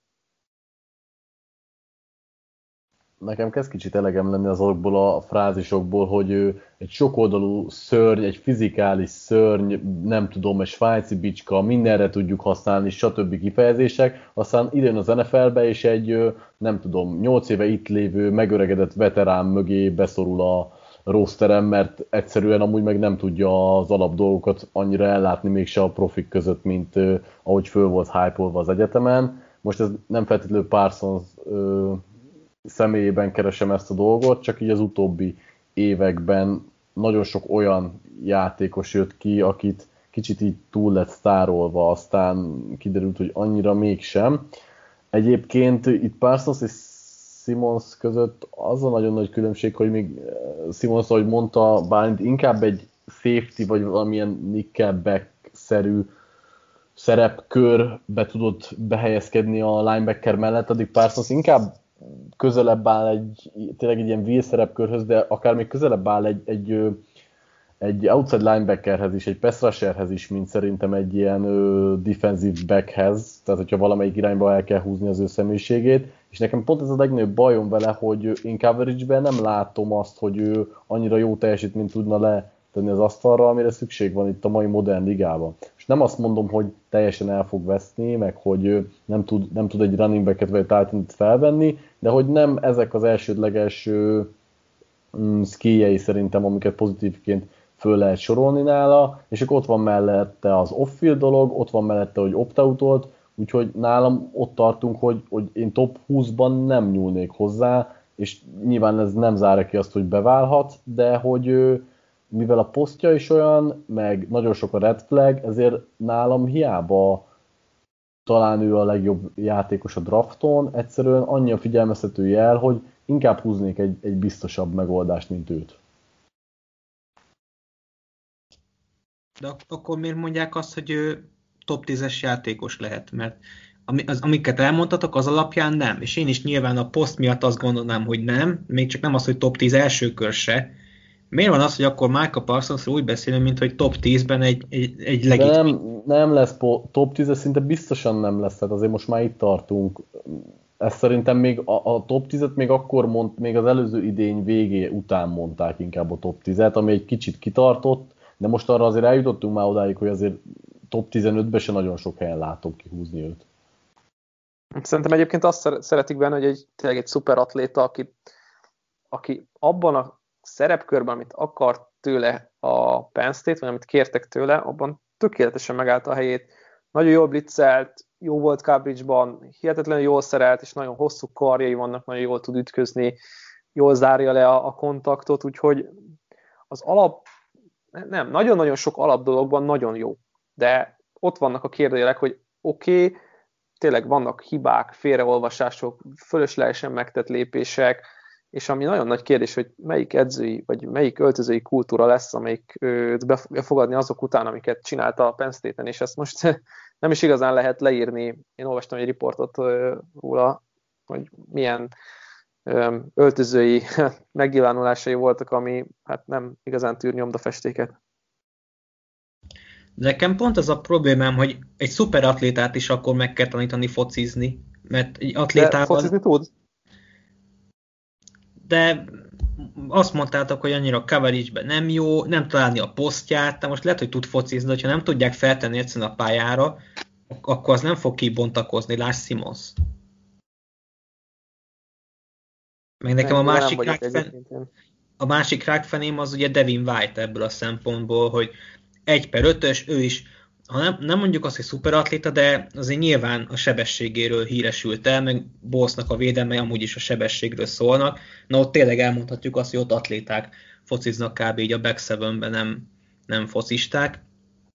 Nekem kezd kicsit elegem lenni azokból a frázisokból, hogy egy sokoldalú szörny, egy fizikális szörny, nem tudom, egy svájci bicska, mindenre tudjuk használni, stb. Kifejezések, aztán idén az NFL-be, és egy, nem tudom, 8 éve itt lévő, megöregedett veterán mögé beszorul a rosterem, mert egyszerűen amúgy meg nem tudja az alap dolgokat annyira ellátni mégse a profik között, mint ahogy föl volt hype-olva az egyetemen. Most ez nem feltétlenül Parsons személyében keresem ezt a dolgot, csak így az utóbbi években nagyon sok olyan játékos jött ki, akit kicsit így túl lett sztárolva, aztán kiderült, hogy annyira mégsem. Egyébként itt Parsons és Simmons között az a nagyon nagy különbség, hogy még Simmons, ahogy mondta, Bálint, inkább egy safety vagy valamilyen nickelback-szerű szerepkörbe tudott behelyezkedni a linebacker mellett, addig Parsons inkább közelebb áll tényleg egy ilyen wheel szerepkörhöz, de akár még közelebb áll egy outside linebackerhez is, egy pass rusherhez is, mint szerintem egy ilyen defensive backhez, tehát hogyha valamelyik irányba el kell húzni az ő személyiségét, és nekem pont ez a legnagyobb bajom vele, hogy én coverage-ben nem látom azt, hogy ő annyira jó teljesítményt tudna letenni az asztalra, amire szükség van itt a mai modern ligában. És nem azt mondom, hogy teljesen el fog veszni, meg hogy nem tud egy running backet vagy tight endet felvenni, de hogy nem ezek az elsődleges skilljei szerintem, amiket pozitívként föl lehet sorolni nála, és akkor ott van mellette az off-field dolog, ott van mellette, hogy opt-outolt, úgyhogy nálam ott tartunk, hogy én top 20-ban nem nyúlnék hozzá, és nyilván ez nem zárja ki azt, hogy beválhat, de hogy mivel a posztja is olyan, meg nagyon sok a red flag, ezért nálam hiába talán ő a legjobb játékos a drafton, egyszerűen annyi a figyelmeztető jel, hogy inkább húznék egy biztosabb megoldást, mint őt. De akkor miért mondják azt, hogy ő top 10-es játékos lehet? Mert amiket elmondtatok, az alapján nem. És én is nyilván a poszt miatt azt gondolnám, hogy nem, még csak nem az, hogy top 10 első kör se. Miért van az, hogy akkor Micah Parsonsról úgy beszélünk, mint hogy top 10-ben egy legitim... Nem lesz top 10, szinte biztosan nem lesz, tehát azért most már itt tartunk. Ezt szerintem még a top 10-et még akkor még az előző idény végé után mondták inkább a top 10-et, ami egy kicsit kitartott, de most arra azért eljutottunk már odáig, hogy azért top 15-ben se nagyon sok helyen látom kihúzni őt. Szerintem egyébként azt szeretik benne, hogy tényleg egy szuper atléta, aki abban a szerepkörben, amit akart tőle a Penn State, vagy amit kértek tőle, abban tökéletesen megállta a helyét. Nagyon jól blitzelt, jó volt coverage-ban, hihetetlenül jól szerelt, és nagyon hosszú karjai vannak, nagyon jól tud ütközni, jól zárja le a kontaktot, úgyhogy az nagyon-nagyon sok alap dologban nagyon jó. De ott vannak a kérdőjelek, hogy oké, tényleg vannak hibák, félreolvasások, fölöslegesen megtett lépések, és ami nagyon nagy kérdés, hogy melyik edzői, vagy melyik öltözői kultúra lesz, amelyik őt be fogja fogadni azok után, amiket csinálta a Penn State-en, és ezt most nem is igazán lehet leírni. Én olvastam egy riportot róla, hogy milyen öltözői megnyilvánulásai voltak, ami hát nem igazán tűr nyomdafestéket. Nekem pont az a problémám, hogy egy szuper atlétát is akkor meg kell tanítani focizni, mert egy atlétával... De focizni tud? De azt mondtátok, hogy annyira coverage-ben nem jó, nem találni a posztját, de most lehet, hogy tud focizni, de ha nem tudják feltenni egyszerűen a pályára, akkor az nem fog kibontakozni, lásd Simmons. Meg nekem a másik rákfeném az ugye Devin White ebből a szempontból, hogy 1/5-ös, ő is, ha nem mondjuk azt, hogy szuperatléta, de azért nyilván a sebességéről híresült el, meg Bolsznak a védelmei amúgy is a sebességről szólnak. Na ott tényleg elmondhatjuk azt, hogy ott atléták fociznak kb. Így a back seven-ben nem focisták.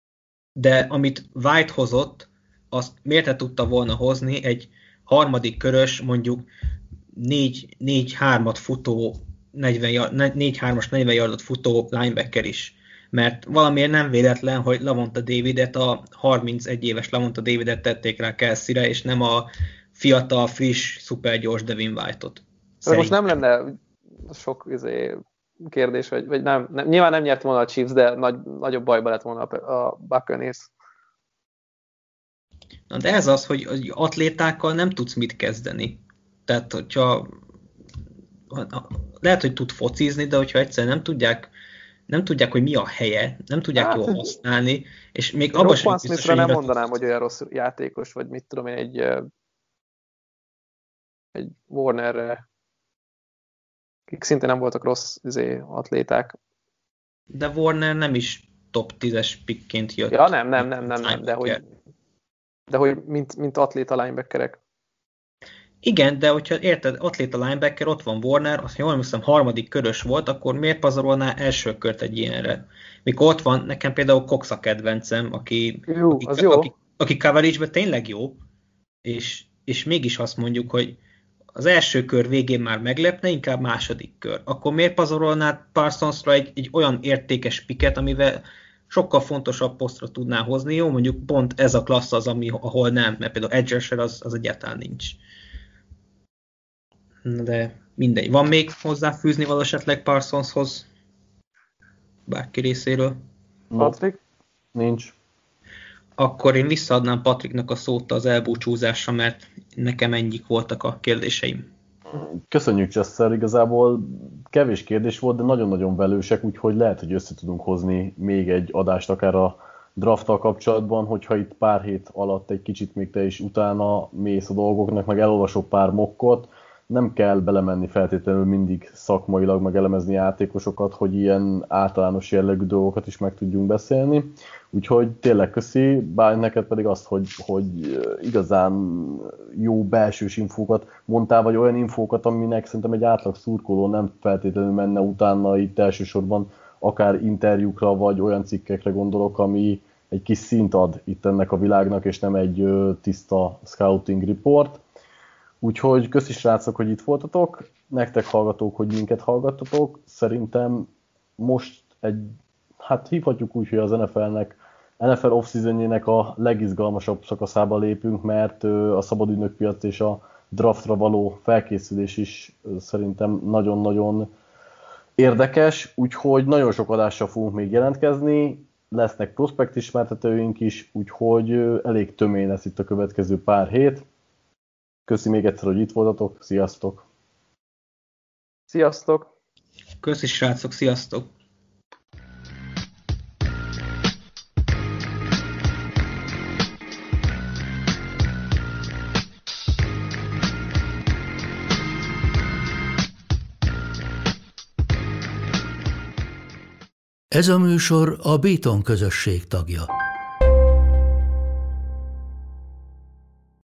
de amit White hozott, azt miért tudta volna hozni egy harmadik körös, mondjuk 4-3-at futó, 4-3-as 40 yardot futó linebacker is. Mert valamiért nem véletlen, hogy Lavonte Davidet, a 31 éves Lavonte Davidet tették rá Kelseyre, és nem a fiatal, friss, szupergyors Devin White-ot. Most nem lenne sok kérdés, vagy nem, nyilván nem nyert volna a Chiefs, de nagyobb bajba lett volna a Buccaneers. Na de ez az, hogy atlétákkal nem tudsz mit kezdeni. Tehát, hogyha lehet, hogy tud focizni, de hogyha egyszerűen nem tudják, hogy mi a helye, nem tudják jól használni, és még abban sem biztos, hogy nem mondanám, hogy olyan rossz játékos, vagy mit tudom én, egy Warnerre, akik szintén nem voltak rossz atléták. De Warner nem is top 10-es pickként jött. Ja, nem, de hogy mint atléta linebackerek. Igen, de hogyha érted, atléta linebacker, ott van Warner, azt jól hiszem harmadik körös volt, akkor miért pazarolná első kört egy ilyenre? Mikor ott van, nekem például Cox a kedvencem, aki coverage-ben tényleg jó, és mégis azt mondjuk, hogy az első kör végén már meglepne, inkább második kör. Akkor miért pazarolnád Parsonsra egy olyan értékes picket, amivel sokkal fontosabb posztra tudná hozni? Jó, mondjuk pont ez a klassz az, ahol nem, mert például edge rusher az egyáltalán nincs. De mindegy. Van még hozzáfűzni való esetleg Parsonshoz? Bárki részéről? Patrick? Nincs. Akkor én visszaadnám Patricknak a szót az elbúcsúzásra, mert nekem ennyik voltak a kérdéseim. Köszönjük, Chester, igazából kevés kérdés volt, de nagyon-nagyon velősek, úgyhogy lehet, hogy össze tudunk hozni még egy adást akár a drafttal kapcsolatban, hogyha itt pár hét alatt egy kicsit még te is utána mész a dolgoknak, meg elolvasok pár mokkot. Nem kell belemenni feltétlenül mindig szakmailag, meg elemezni játékosokat, hogy ilyen általános jellegű dolgokat is meg tudjunk beszélni. Úgyhogy tényleg köszi, bár neked pedig azt, hogy igazán jó belsős infókat mondtál, vagy olyan infókat, aminek szerintem egy átlag szurkoló nem feltétlenül menne utána itt elsősorban akár interjúkra, vagy olyan cikkekre gondolok, ami egy kis szint ad itt ennek a világnak, és nem egy tiszta scouting report. Úgyhogy köszi srácok, hogy itt voltatok, nektek hallgatók, hogy minket hallgattatok. Szerintem most hívhatjuk úgy, hogy az NFL off-seasonjének a legizgalmasabb szakaszába lépünk, mert a szabadügynökpiac és a draftra való felkészülés is szerintem nagyon-nagyon érdekes, úgyhogy nagyon sok adással fogunk még jelentkezni, lesznek prospekt ismertetőink is, úgyhogy elég tömény lesz itt a következő pár hét. Köszi még egyszer, hogy itt voltatok. Sziasztok! Sziasztok! Köszi srácok, sziasztok! Ez a műsor a Béton közösség tagja.